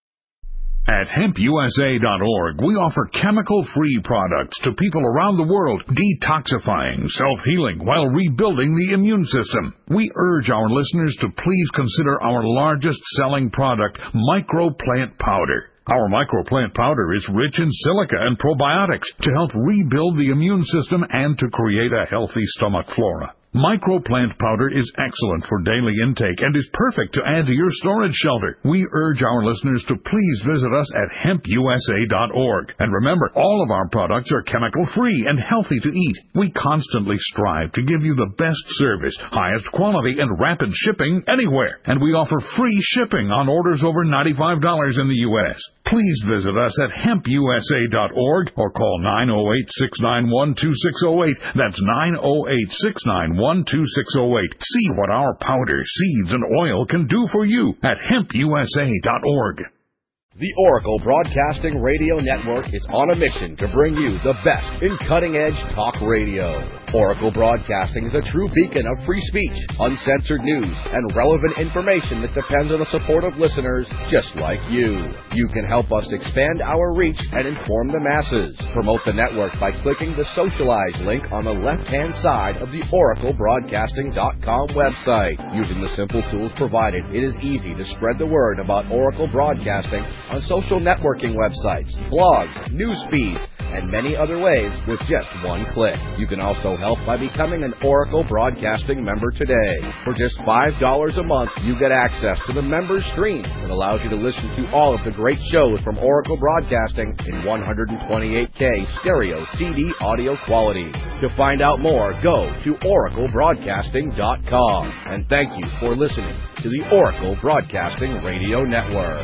At hempusa.org, we offer chemical-free products to people around the world, detoxifying, self-healing, while rebuilding the immune system. We urge our listeners to please consider our largest-selling product, Microplant Powder. Our microplant powder is rich in silica and probiotics to help rebuild the immune system and to create a healthy stomach flora. Microplant powder is excellent for daily intake and is perfect to add to your storage shelter. We urge our listeners to please visit us at hempusa.org. And remember, all of our products are chemical-free and healthy to eat. We constantly strive to give you the best service, highest quality, and rapid shipping anywhere. And we offer free shipping on orders over $95 in the U.S. Please visit us at hempusa.org or call 908-691-2608. That's 908-691-2608. See what our powder, seeds, and oil can do for you at hempusa.org. The Oracle Broadcasting Radio Network is on a mission to bring you the best in cutting-edge talk radio. Oracle Broadcasting is a true beacon of free speech, uncensored news, and relevant information that depends on the support of listeners just like you. You can help us expand our reach and inform the masses. Promote the network by clicking the Socialize link on the left-hand side of the oraclebroadcasting.com website. Using the simple tools provided, it is easy to spread the word about Oracle Broadcasting on social networking websites, blogs, news feeds, and many other ways with just one click. You can also help by becoming an Oracle Broadcasting member today. For just $5 a month, you get access to the members stream that allows you to listen to all of the great shows from Oracle Broadcasting in 128K stereo CD audio quality. To find out more, go to oraclebroadcasting.com. And thank you for listening to the Oracle Broadcasting Radio Network.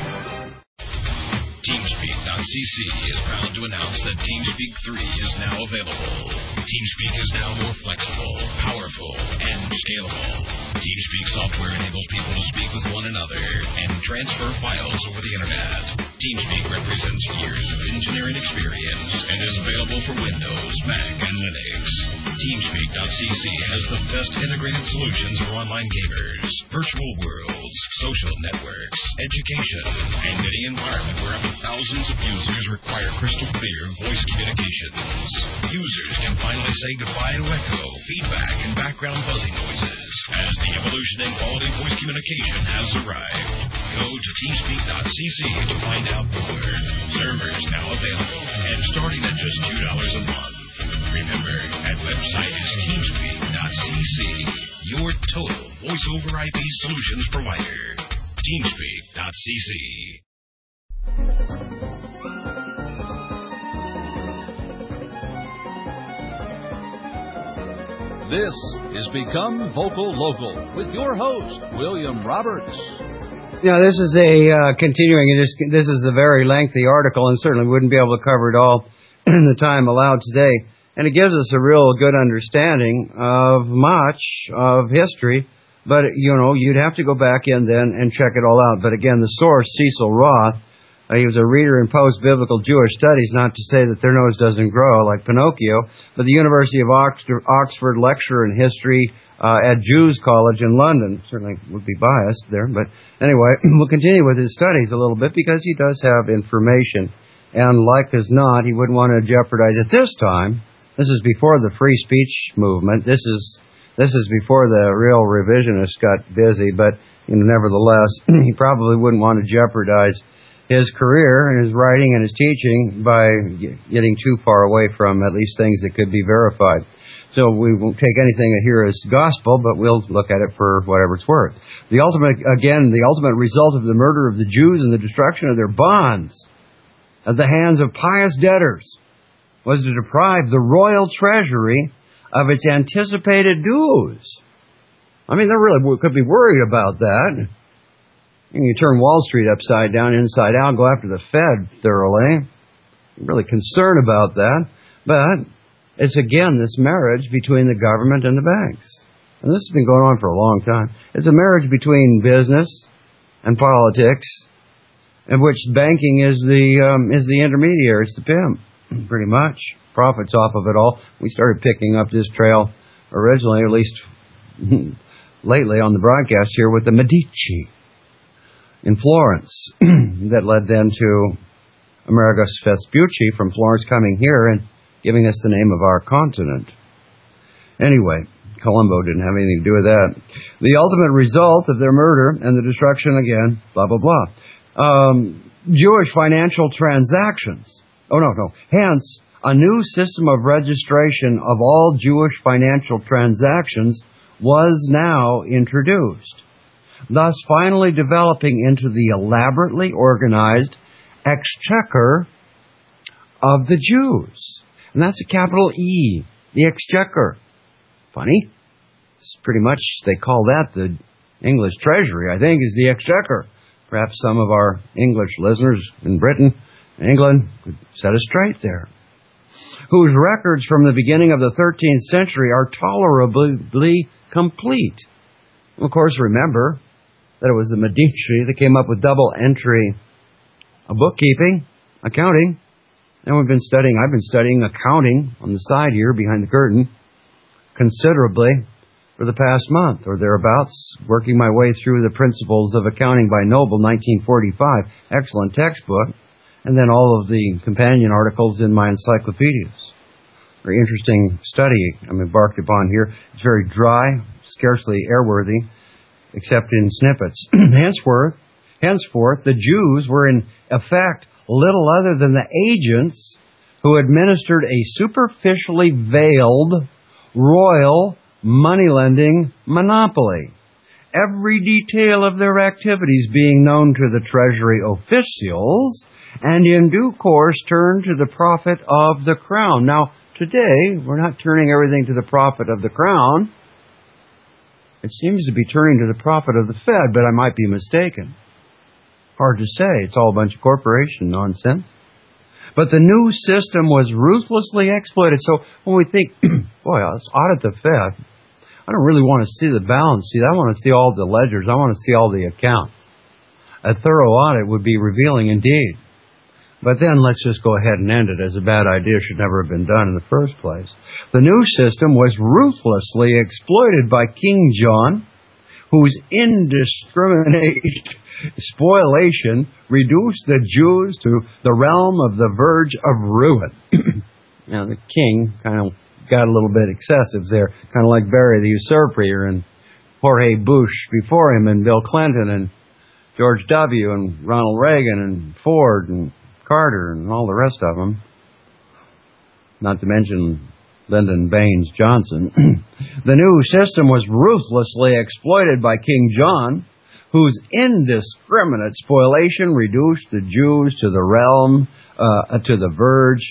TeamSpeak.cc is proud to announce that TeamSpeak 3 is now available. TeamSpeak is now more flexible, powerful, and scalable. TeamSpeak software enables people to speak with one another and transfer files over the Internet. TeamSpeak represents years of engineering experience and is available for Windows, Mac, and Linux. TeamSpeak.cc has the best integrated solutions for online gamers, virtual worlds, social networks, education, and any environment where up to thousands of users require crystal clear voice communications. Users can finally say goodbye to echo, feedback, and background buzzing noises as the evolution in quality voice communication has arrived. Go to TeamSpeak.cc to find out more. Servers now available and starting at just $2 a month. Remember, that website is TeamSpeak.cc, your total voice-over IP solutions provider. TeamSpeak.cc. This is Become Vocal Local with your host, William Roberts. Now, this is a continuing, this is a very lengthy article and certainly wouldn't be able to cover it all in the time allowed today. And it gives us a real good understanding of much of history. But, you'd have to go back in then and check it all out. But again, the source, Cecil Roth, he was a reader in post-biblical Jewish studies, not to say that their nose doesn't grow like Pinocchio, but the University of Oxford lecturer in history at Jews College in London. Certainly would be biased there, but anyway, we'll continue with his studies a little bit because he does have information. And like as not, he wouldn't want to jeopardize at this time. This is before the free speech movement. This is before the real revisionists got busy, but nevertheless, he probably wouldn't want to jeopardize his career and his writing and his teaching by getting too far away from at least things that could be verified. So we won't take anything here as gospel, but we'll look at it for whatever it's worth. The ultimate result of the murder of the Jews and the destruction of their bonds at the hands of pious debtors was to deprive the royal treasury of its anticipated dues. I mean, they really could be worried about that. And you turn Wall Street upside down, inside out, go after the Fed thoroughly. You're really concerned about that. But it's, again, this marriage between the government and the banks. And this has been going on for a long time. It's a marriage between business and politics, in which banking is the intermediary. It's the pimp, pretty much. Profits off of it all. We started picking up this trail originally, or at least lately on the broadcast here, with the Medici in Florence. That led then to Amerigo Vespucci from Florence coming here and giving us the name of our continent. Anyway, Colombo didn't have anything to do with that. The ultimate result of their murder and the destruction, again, blah, blah, blah. Jewish financial transactions. Hence, a new system of registration of all Jewish financial transactions was now introduced, thus finally developing into the elaborately organized exchequer of the Jews. And that's a capital E, the exchequer. Funny. It's pretty much, they call that the English Treasury, I think, is the exchequer. Perhaps some of our English listeners in Britain, England, could set us straight there. Whose records from the beginning of the 13th century are tolerably complete. Of course, remember that it was the Medici that came up with double entry bookkeeping, accounting, and I've been studying accounting on the side here behind the curtain considerably for the past month or thereabouts, working my way through the Principles of Accounting by Noble, 1945, excellent textbook, and then all of the companion articles in my encyclopedias. Very interesting study I'm embarked upon here. It's very dry, scarcely airworthy, except in snippets. Henceforth, the Jews were in effect little other than the agents who administered a superficially veiled royal money-lending monopoly, every detail of their activities being known to the treasury officials, and in due course turned to the profit of the crown. Now, today, we're not turning everything to the profit of the crown. It seems to be turning to the profit of the Fed, but I might be mistaken. Hard to say. It's all a bunch of corporation nonsense. But the new system was ruthlessly exploited. So when we think, boy, let's audit the Fed, I don't really want to see the balance sheet. I want to see all the ledgers. I want to see all the accounts. A thorough audit would be revealing indeed. But then let's just go ahead and end it, as a bad idea should never have been done in the first place. The new system was ruthlessly exploited by King John, whose indiscriminate spoliation reduced the Jews to the realm of the verge of ruin. Now, the king kind of got a little bit excessive there, kind of like Barry the Usurper and Jorge Bush before him, and Bill Clinton and George W. and Ronald Reagan and Ford and Carter and all the rest of them, not to mention Lyndon Baines Johnson. The new system was ruthlessly exploited by King John, whose indiscriminate spoliation reduced the Jews to the realm, to the verge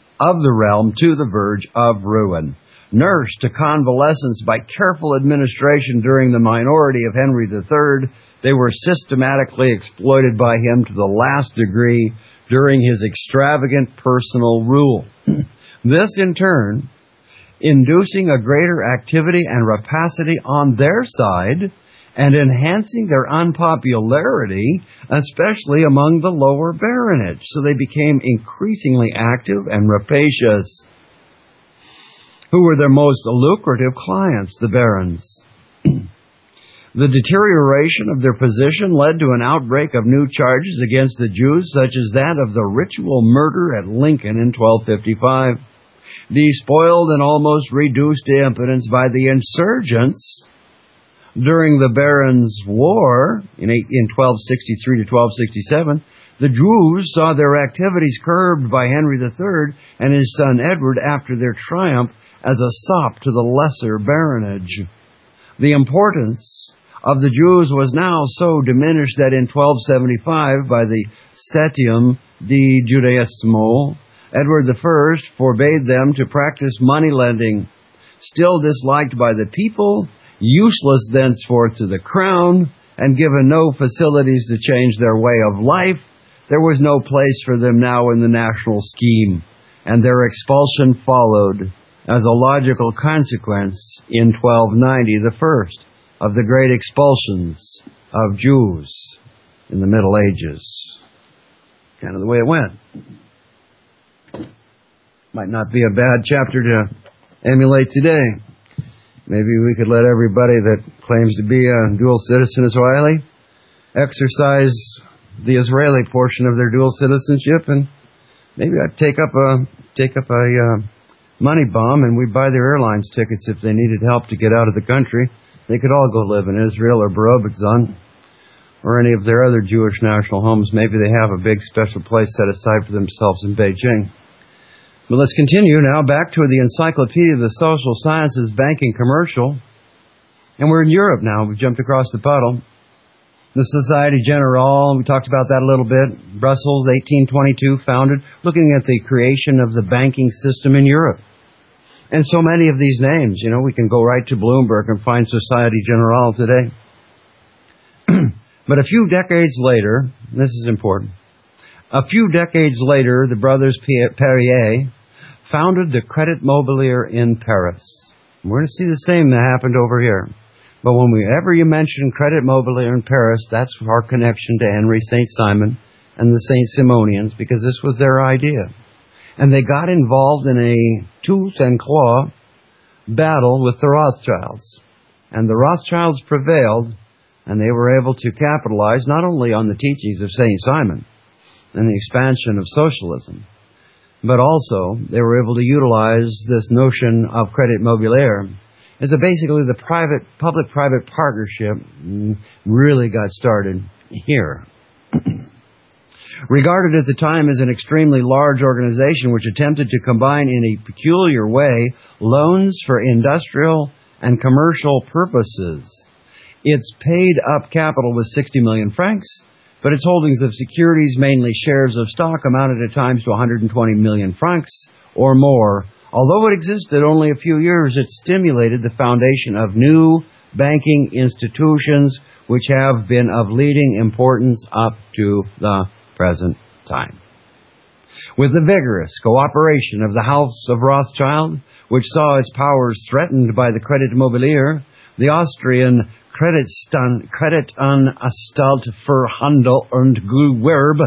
of ruin. Nursed to convalescence by careful administration during the minority of Henry III, they were systematically exploited by him to the last degree during his extravagant personal rule. This, in turn, inducing a greater activity and rapacity on their side and enhancing their unpopularity, especially among the lower baronage. So they became increasingly active and rapacious. Who were their most lucrative clients? The barons. The deterioration of their position led to an outbreak of new charges against the Jews, such as that of the ritual murder at Lincoln in 1255. Despoiled and almost reduced to impotence by the insurgents during the Barons' War in 1263 to 1267, the Jews saw their activities curbed by Henry III and his son Edward after their triumph as a sop to the lesser baronage. The importance of the Jews was now so diminished that in 1275, by the Cetium de Judaismo, Edward I forbade them to practice money lending. Still disliked by the people, useless thenceforth to the crown, and given no facilities to change their way of life, there was no place for them now in the national scheme, and their expulsion followed as a logical consequence in 1290, the first of the great expulsions of Jews in the Middle Ages. Kind of the way it went. Might not be a bad chapter to emulate today. Maybe we could let everybody that claims to be a dual citizen Israeli exercise the Israeli portion of their dual citizenship, and maybe I'd take up a money bomb and we'd buy their airlines tickets if they needed help to get out of the country. They could all go live in Israel or Borobudzan or any of their other Jewish national homes. Maybe they have a big special place set aside for themselves in Beijing. But let's continue now back to the Encyclopedia of the Social Sciences, Banking Commercial. And we're in Europe now. We've jumped across the puddle. The Société Générale, we talked about that a little bit. Brussels, 1822, founded, looking at the creation of the banking system in Europe. And so many of these names, we can go right to Bloomberg and find Société Générale today. But a few decades later, this is important, a few decades later, the brothers Perrier founded the Credit Mobilier in Paris. We're going to see the same that happened over here. But whenever you mention Credit Mobilier in Paris, that's our connection to Henry St. Simon and the St. Simonians, because this was their idea. And they got involved in a tooth and claw battle with the Rothschilds. And the Rothschilds prevailed, and they were able to capitalize not only on the teachings of St. Simon and the expansion of socialism, but also they were able to utilize this notion of Credit Mobilier as basically the public-private partnership really got started here. Regarded at the time as an extremely large organization which attempted to combine in a peculiar way loans for industrial and commercial purposes. Its paid-up capital was 60 million francs, but its holdings of securities, mainly shares of stock, amounted at times to 120 million francs or more. Although it existed only a few years, it stimulated the foundation of new banking institutions which have been of leading importance up to the present time. With the vigorous cooperation of the House of Rothschild, which saw its powers threatened by the Credit Mobilier, the Austrian Kreditanstalt für Handel und Gewerbe,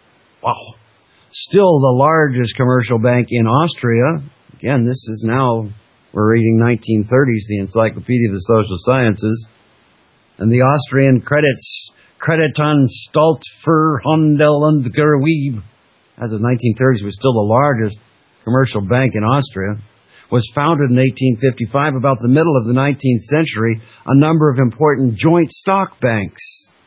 still the largest commercial bank in Austria. Again, this is now, we're reading 1930s, the Encyclopedia of the Social Sciences. And the Austrian Kreditanstalt für Handel und Gewerbe, as of 1930s, was still the largest commercial bank in Austria. Was founded in 1855. About the middle of the 19th century, a number of important joint stock banks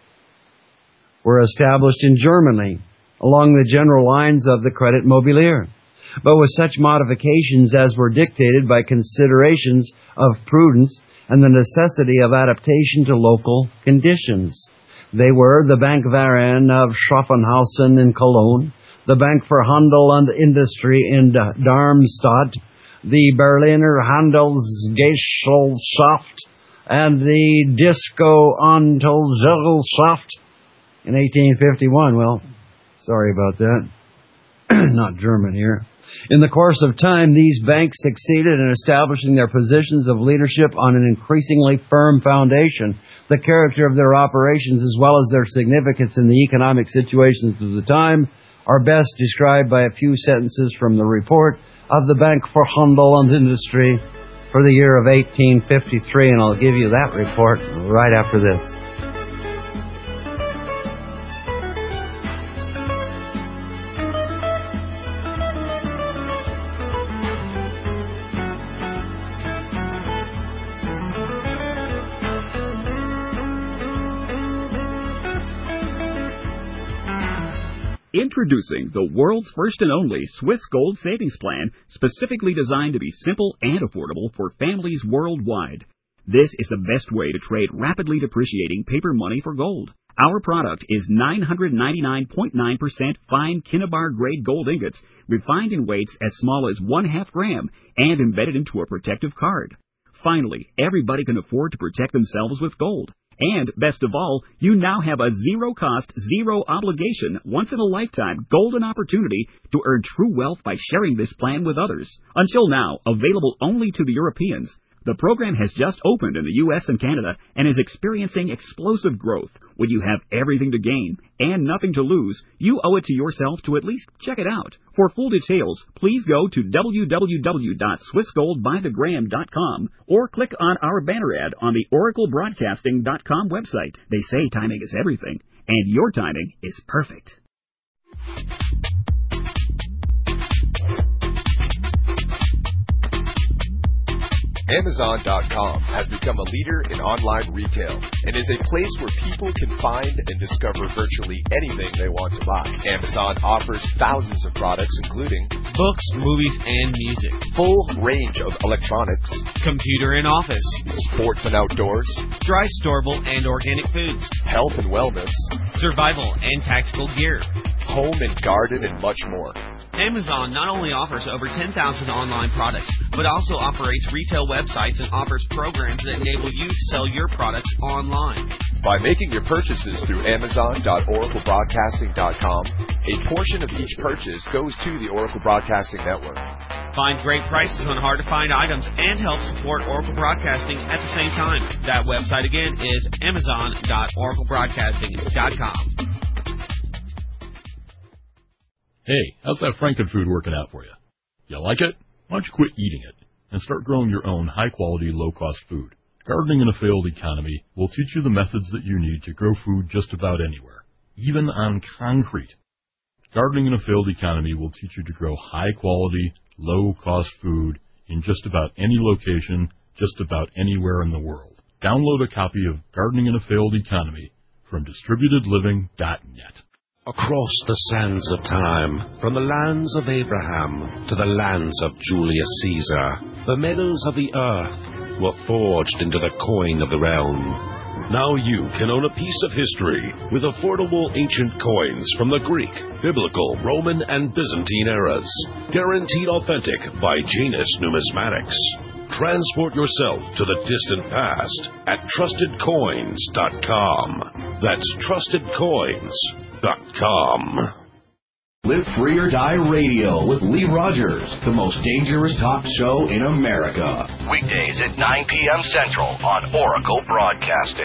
were established in Germany along the general lines of the Credit Mobilier, but with such modifications as were dictated by considerations of prudence and the necessity of adaptation to local conditions. They were the Bank Waren of Schaffhausen in Cologne, the Bank for Handel und Industrie in Darmstadt, the Berliner Handelsgesellschaft, and the Disco Gesellschaft in 1851. Well, sorry about that. Not German here. In the course of time, these banks succeeded in establishing their positions of leadership on an increasingly firm foundation. The character of their operations, as well as their significance in the economic situations of the time, are best described by a few sentences from the report of the Bank for Handel und Industrie for the year of 1853, and I'll give you that report right after this. Introducing the world's first and only Swiss Gold Savings Plan, specifically designed to be simple and affordable for families worldwide. This is the best way to trade rapidly depreciating paper money for gold. Our product is 999.9% fine Kinnabar grade gold ingots, refined in weights as small as 1/2 gram and embedded into a protective card. Finally, everybody can afford to protect themselves with gold. And, best of all, you now have a zero-cost, zero-obligation, once-in-a-lifetime golden opportunity to earn true wealth by sharing this plan with others. Until now, available only to the Europeans, the program has just opened in the U.S. and Canada and is experiencing explosive growth. When you have everything to gain and nothing to lose, you owe it to yourself to at least check it out. For full details, please go to www.swissgoldbythegram.com or click on our banner ad on the oraclebroadcasting.com website. They say timing is everything, and your timing is perfect. Amazon.com has become a leader in online retail and is a place where people can find and discover virtually anything they want to buy. Amazon offers thousands of products including books, movies, and music, full range of electronics, computer and office, sports and outdoors, dry, storable, and organic foods, health and wellness, survival and tactical gear, home and garden, and much more. Amazon not only offers over 10,000 online products, but also operates retail websites and offers programs that enable you to sell your products online. By making your purchases through Amazon.oraclebroadcasting.com, a portion of each purchase goes to the Oracle Broadcasting Network. Find great prices on hard-to-find items and help support Oracle Broadcasting at the same time. That website again is Amazon.oraclebroadcasting.com. Hey, how's that Frankenfood working out for you? You like it? Why don't you quit eating it and start growing your own high-quality, low-cost food? Gardening in a failed economy will teach you the methods that you need to grow food just about anywhere, even on concrete. Gardening in a failed economy will teach you to grow high-quality, low-cost food in just about any location, just about anywhere in the world. Download a copy of Gardening in a Failed Economy from DistributedLiving.net. Across the sands of time, from the lands of Abraham to the lands of Julius Caesar, the metals of the earth were forged into the coin of the realm. Now you can own a piece of history with affordable ancient coins from the Greek, Biblical, Roman, and Byzantine eras. Guaranteed authentic by Janus Numismatics. Transport yourself to the distant past at TrustedCoins.com. That's TrustedCoins.com. Live Free or Die Radio with Lee Rogers, the most dangerous talk show in America. Weekdays at 9 p.m. Central on Oracle Broadcasting.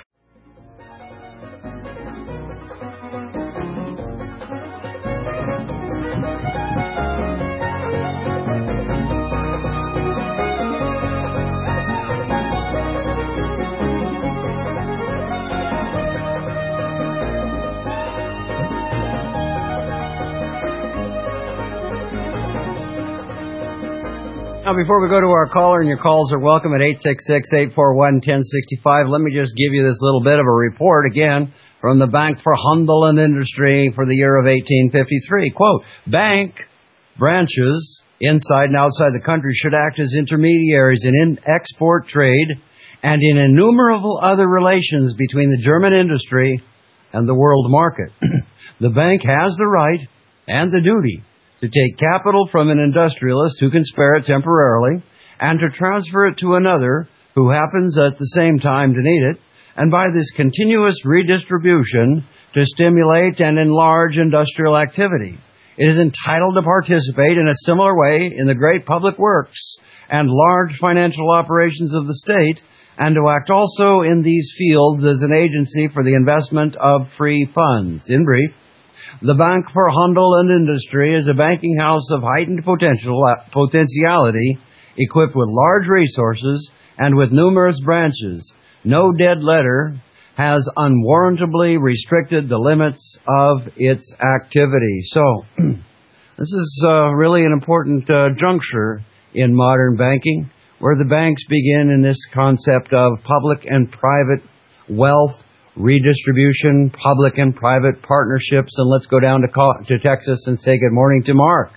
Now, before we go to our caller, and your calls are welcome at 866-841-1065, let me just give you this little bit of a report again from the Bank for Handel and Industry for the year of 1853. Quote, bank branches inside and outside the country should act as intermediaries in export trade and in innumerable other relations between the German industry and the world market. The bank has the right and the duty to take capital from an industrialist who can spare it temporarily and to transfer it to another who happens at the same time to need it, and by this continuous redistribution to stimulate and enlarge industrial activity. It is entitled to participate in a similar way in the great public works and large financial operations of the state, and to act also in these fields as an agency for the investment of free funds. In brief, the Bank for Handel and Industry is a banking house of heightened potentiality, equipped with large resources and with numerous branches. No dead letter has unwarrantably restricted the limits of its activity. So, this is really an important juncture in modern banking, where the banks begin in this concept of public and private wealth redistribution, public and private partnerships. And let's go down to Texas and say good morning to Mark.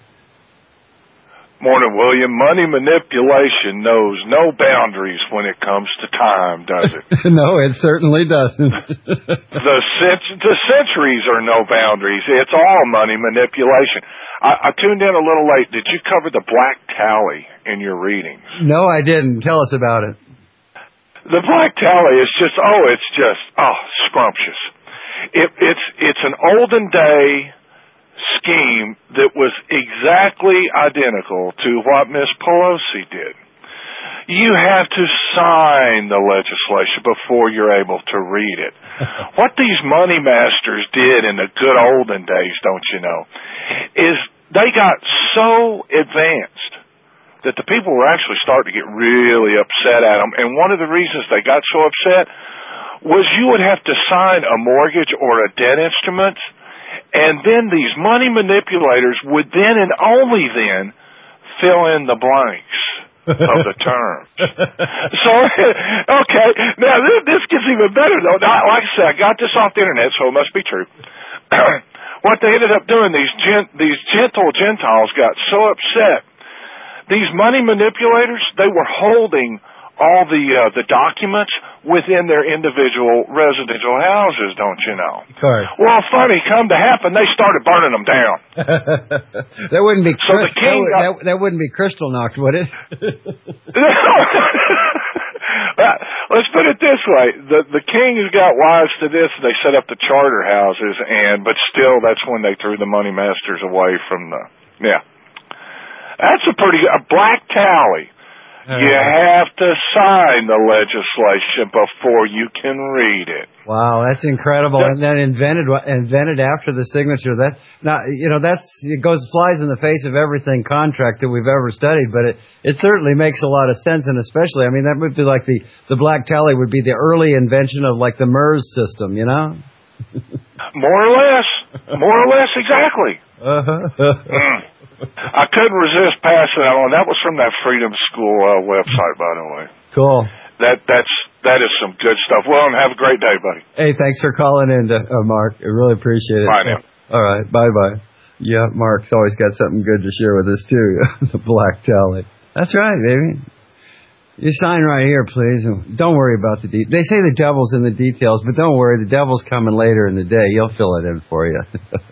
Morning, William. Money manipulation knows no boundaries when it comes to time, does it? No, it certainly doesn't. The centuries are no boundaries. It's all money manipulation. I tuned in a little late. Did you cover the black tally in your readings? No, I didn't. Tell us about it. The black tally is just scrumptious. It's an olden day scheme that was exactly identical to what Miss Pelosi did. You have to sign the legislation before you're able to read it. What these money masters did in the good olden days, don't you know, is they got so advanced that the people were actually starting to get really upset at them. And one of the reasons they got so upset was you would have to sign a mortgage or a debt instrument, and then these money manipulators would then and only then fill in the blanks of the terms. So, okay, now this gets even better, though. Now, like I said, I got this off the internet, so it must be true. What they ended up doing, these gentle Gentiles got so upset. These money manipulators, they were holding all the documents within their individual residential houses, don't you know? Of course. Well, funny, come to happen, they started burning them down. That wouldn't be so the king that wouldn't be crystal knocked, would it? Let's put it this way: the king has got wise to this. They set up the charter houses, but still, that's when they threw the money masters away from the. Yeah, that's a black tally. You have to sign the legislation before you can read it. Wow, that's incredible. And then invented after the signature. That now, it flies in the face of everything contract that we've ever studied, but it certainly makes a lot of sense, and especially, I mean, that would be like the black tally would be the early invention of like the MERS system, you know? More or less, exactly. I couldn't resist passing that on. That was from that Freedom School website, by the way. Cool. That is some good stuff. Well, and have a great day, buddy. Hey, thanks for calling in, Mark. I really appreciate it. Bye now. All right, bye. Yeah, Mark's always got something good to share with us too. The black tally. That's right, baby. You sign right here, please. Don't worry about the details. They say the devil's in the details, but don't worry, the devil's coming later in the day. He'll fill it in for you.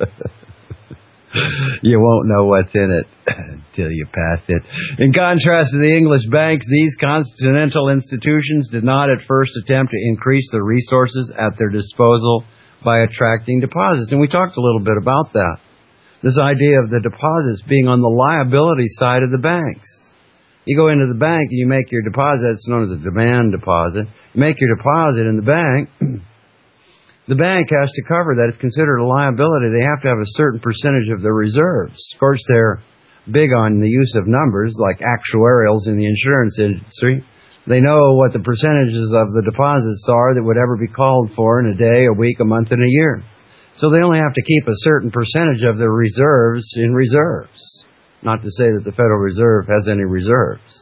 You won't know what's in it until you pass it. In contrast to the English banks, these continental institutions did not at first attempt to increase the resources at their disposal by attracting deposits. And we talked a little bit about that. This idea of the deposits being on the liability side of the banks. You go into the bank and you make your deposit. It's known as a demand deposit. You make your deposit in the bank. The bank has to cover that. It's considered a liability. They have to have a certain percentage of their reserves. Of course, they're big on the use of numbers, like actuarials in the insurance industry. They know what the percentages of the deposits are that would ever be called for in a day, a week, a month, and a year. So they only have to keep a certain percentage of their reserves in reserves. Not to say that the Federal Reserve has any reserves.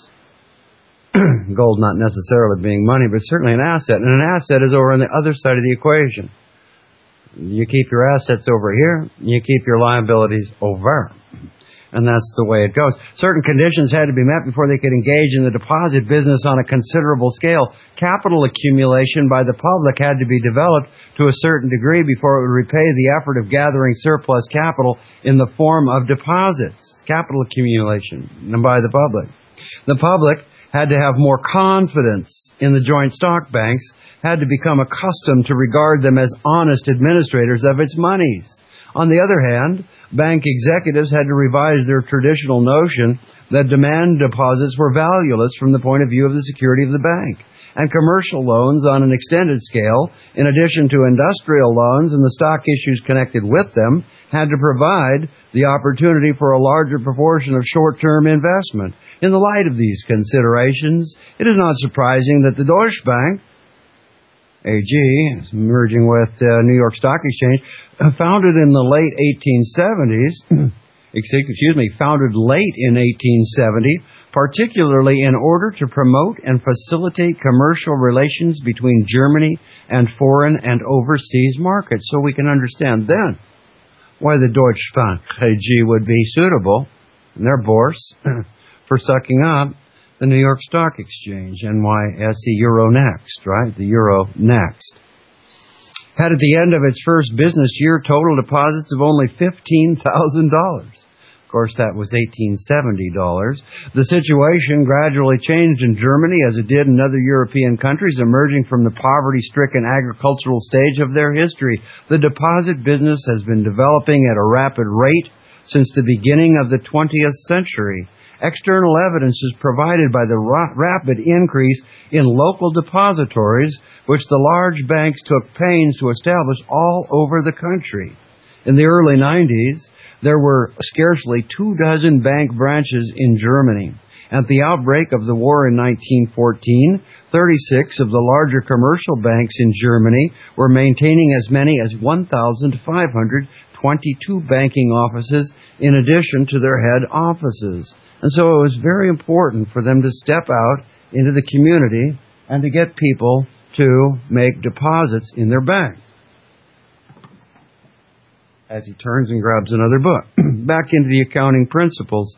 Gold not necessarily being money, but certainly an asset. And an asset is over on the other side of the equation. You keep your assets over here, you keep your liabilities over. And that's the way it goes. Certain conditions had to be met before they could engage in the deposit business on a considerable scale. Capital accumulation by the public had to be developed to a certain degree before it would repay the effort of gathering surplus capital in the form of deposits. Capital accumulation by the public. The public had to have more confidence in the joint stock banks, had to become accustomed to regard them as honest administrators of its monies. On the other hand, bank executives had to revise their traditional notion that demand deposits were valueless from the point of view of the security of the bank. And commercial loans on an extended scale, in addition to industrial loans and the stock issues connected with them, had to provide the opportunity for a larger proportion of short-term investment. In the light of these considerations, it is not surprising that the Deutsche Bank, AG, merging with New York Stock Exchange, founded in the late 1870s, founded late in 1870, particularly in order to promote and facilitate commercial relations between Germany and foreign and overseas markets. So we can understand then why the Deutsche Bank AG would be suitable in their Bourse for sucking up the New York Stock Exchange, NYSE Euronext, right? The Euronext. Had at the end of its first business year total deposits of only $15,000. Of course, that was $1870. The situation gradually changed in Germany as it did in other European countries, emerging from the poverty-stricken agricultural stage of their history. The deposit business has been developing at a rapid rate since the beginning of the 20th century. External evidence is provided by the rapid increase in local depositories, which the large banks took pains to establish all over the country. In the early 90s, there were scarcely 24 bank branches in Germany. At the outbreak of the war in 1914, 36 of the larger commercial banks in Germany were maintaining as many as 1,522 banking offices in addition to their head offices. And so it was very important for them to step out into the community and to get people to make deposits in their banks. As he turns and grabs another book. Back into the Accounting Principles,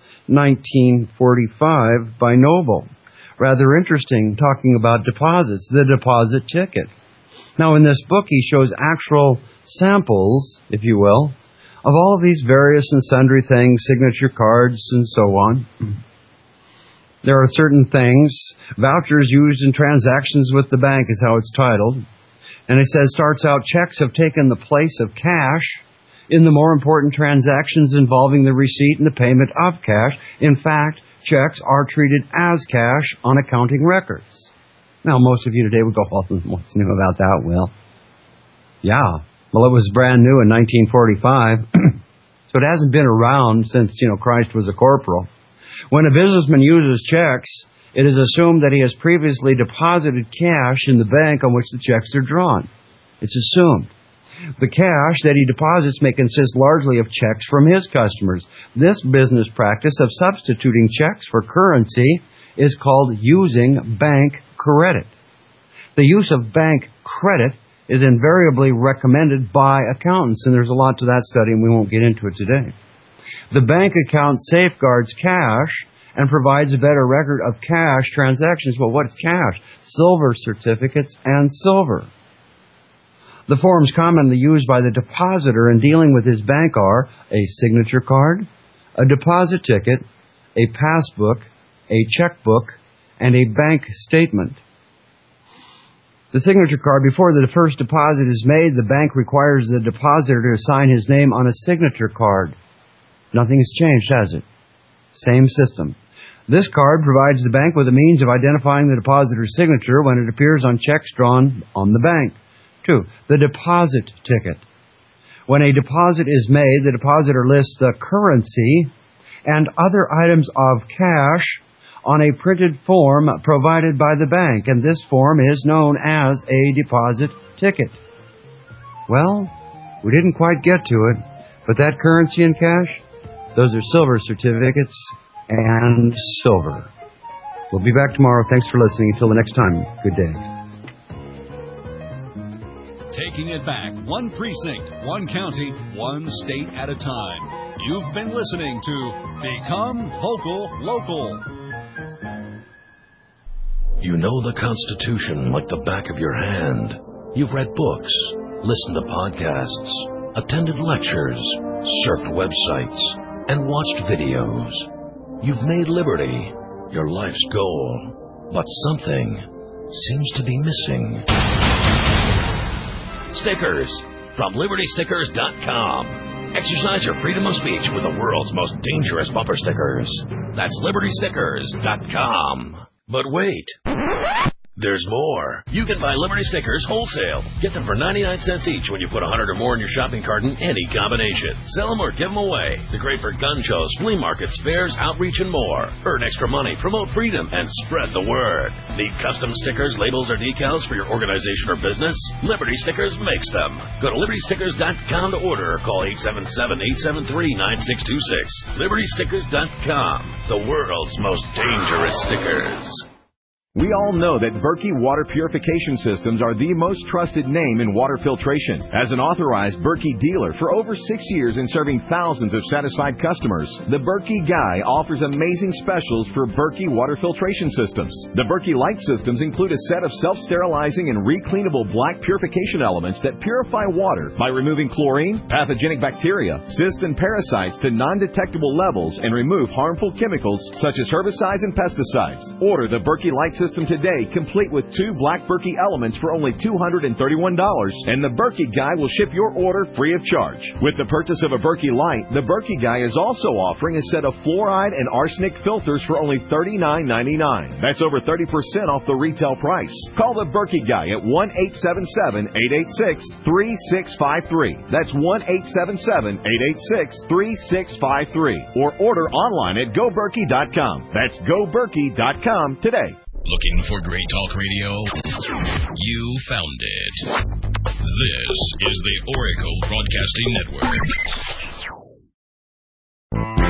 1945, by Noble. Rather interesting, talking about deposits, the deposit ticket. Now, in this book, he shows actual samples, if you will, of all of these various and sundry things, signature cards and so on. There are certain things, vouchers used in transactions with the bank is how it's titled. And it says, starts out, checks have taken the place of cash in the more important transactions involving the receipt and the payment of cash. In fact, checks are treated as cash on accounting records. Now, most of you today would go, well, what's new about that, Will? Yeah, well, it was brand new in 1945, so it hasn't been around since, Christ was a corporal. When a businessman uses checks, it is assumed that he has previously deposited cash in the bank on which the checks are drawn. It's assumed. The cash that he deposits may consist largely of checks from his customers. This business practice of substituting checks for currency is called using bank credit. The use of bank credit is invariably recommended by accountants, and there's a lot to that study, and we won't get into it today. The bank account safeguards cash and provides a better record of cash transactions. Well, what's cash? Silver certificates and silver. The forms commonly used by the depositor in dealing with his bank are a signature card, a deposit ticket, a passbook, a checkbook, and a bank statement. The signature card, before the first deposit is made, the bank requires the depositor to sign his name on a signature card. Nothing has changed, has it? Same system. This card provides the bank with a means of identifying the depositor's signature when it appears on checks drawn on the bank. 2. The deposit ticket. When a deposit is made, the depositor lists the currency and other items of cash on a printed form provided by the bank, and this form is known as a deposit ticket. Well, we didn't quite get to it, but that currency and cash, those are silver certificates and silver. We'll be back tomorrow. Thanks for listening. Until the next time, good day. Taking it back, one precinct, one county, one state at a time. You've been listening to Become Vocal Local. You know the Constitution like the back of your hand. You've read books, listened to podcasts, attended lectures, surfed websites, and watched videos. You've made liberty your life's goal, but something seems to be missing. Stickers from LibertyStickers.com. Exercise your freedom of speech with the world's most dangerous bumper stickers. That's LibertyStickers.com. But wait, there's more. You can buy Liberty Stickers wholesale. Get them for 99 cents each when you put 100 or more in your shopping cart in any combination. Sell them or give them away. They're great for gun shows, flea markets, fairs, outreach, and more. Earn extra money, promote freedom, and spread the word. Need custom stickers, labels, or decals for your organization or business? Liberty Stickers makes them. Go to LibertyStickers.com to order or call 877-873-9626. LibertyStickers.com. The world's most dangerous stickers. We all know that Berkey Water Purification Systems are the most trusted name in water filtration. As an authorized Berkey dealer for over 6 years and serving thousands of satisfied customers, the Berkey Guy offers amazing specials for Berkey water filtration systems. The Berkey Light systems include a set of self-sterilizing and recleanable black purification elements that purify water by removing chlorine, pathogenic bacteria, cysts, and parasites to non-detectable levels and remove harmful chemicals such as herbicides and pesticides. Order the Berkey Light system today, complete with 2 black Berkey elements for only $231, and the Berkey Guy will ship your order free of charge. With the purchase of a Berkey Light, the Berkey Guy is also offering a set of fluoride and arsenic filters for only $39.99. That's over 30% off the retail price. Call the Berkey Guy at 1-877-886-3653. That's 1-877-886-3653. Or order online at GoBerkey.com. That's GoBerkey.com today. Looking for great talk radio? You found it. This is the Oracle Broadcasting Network.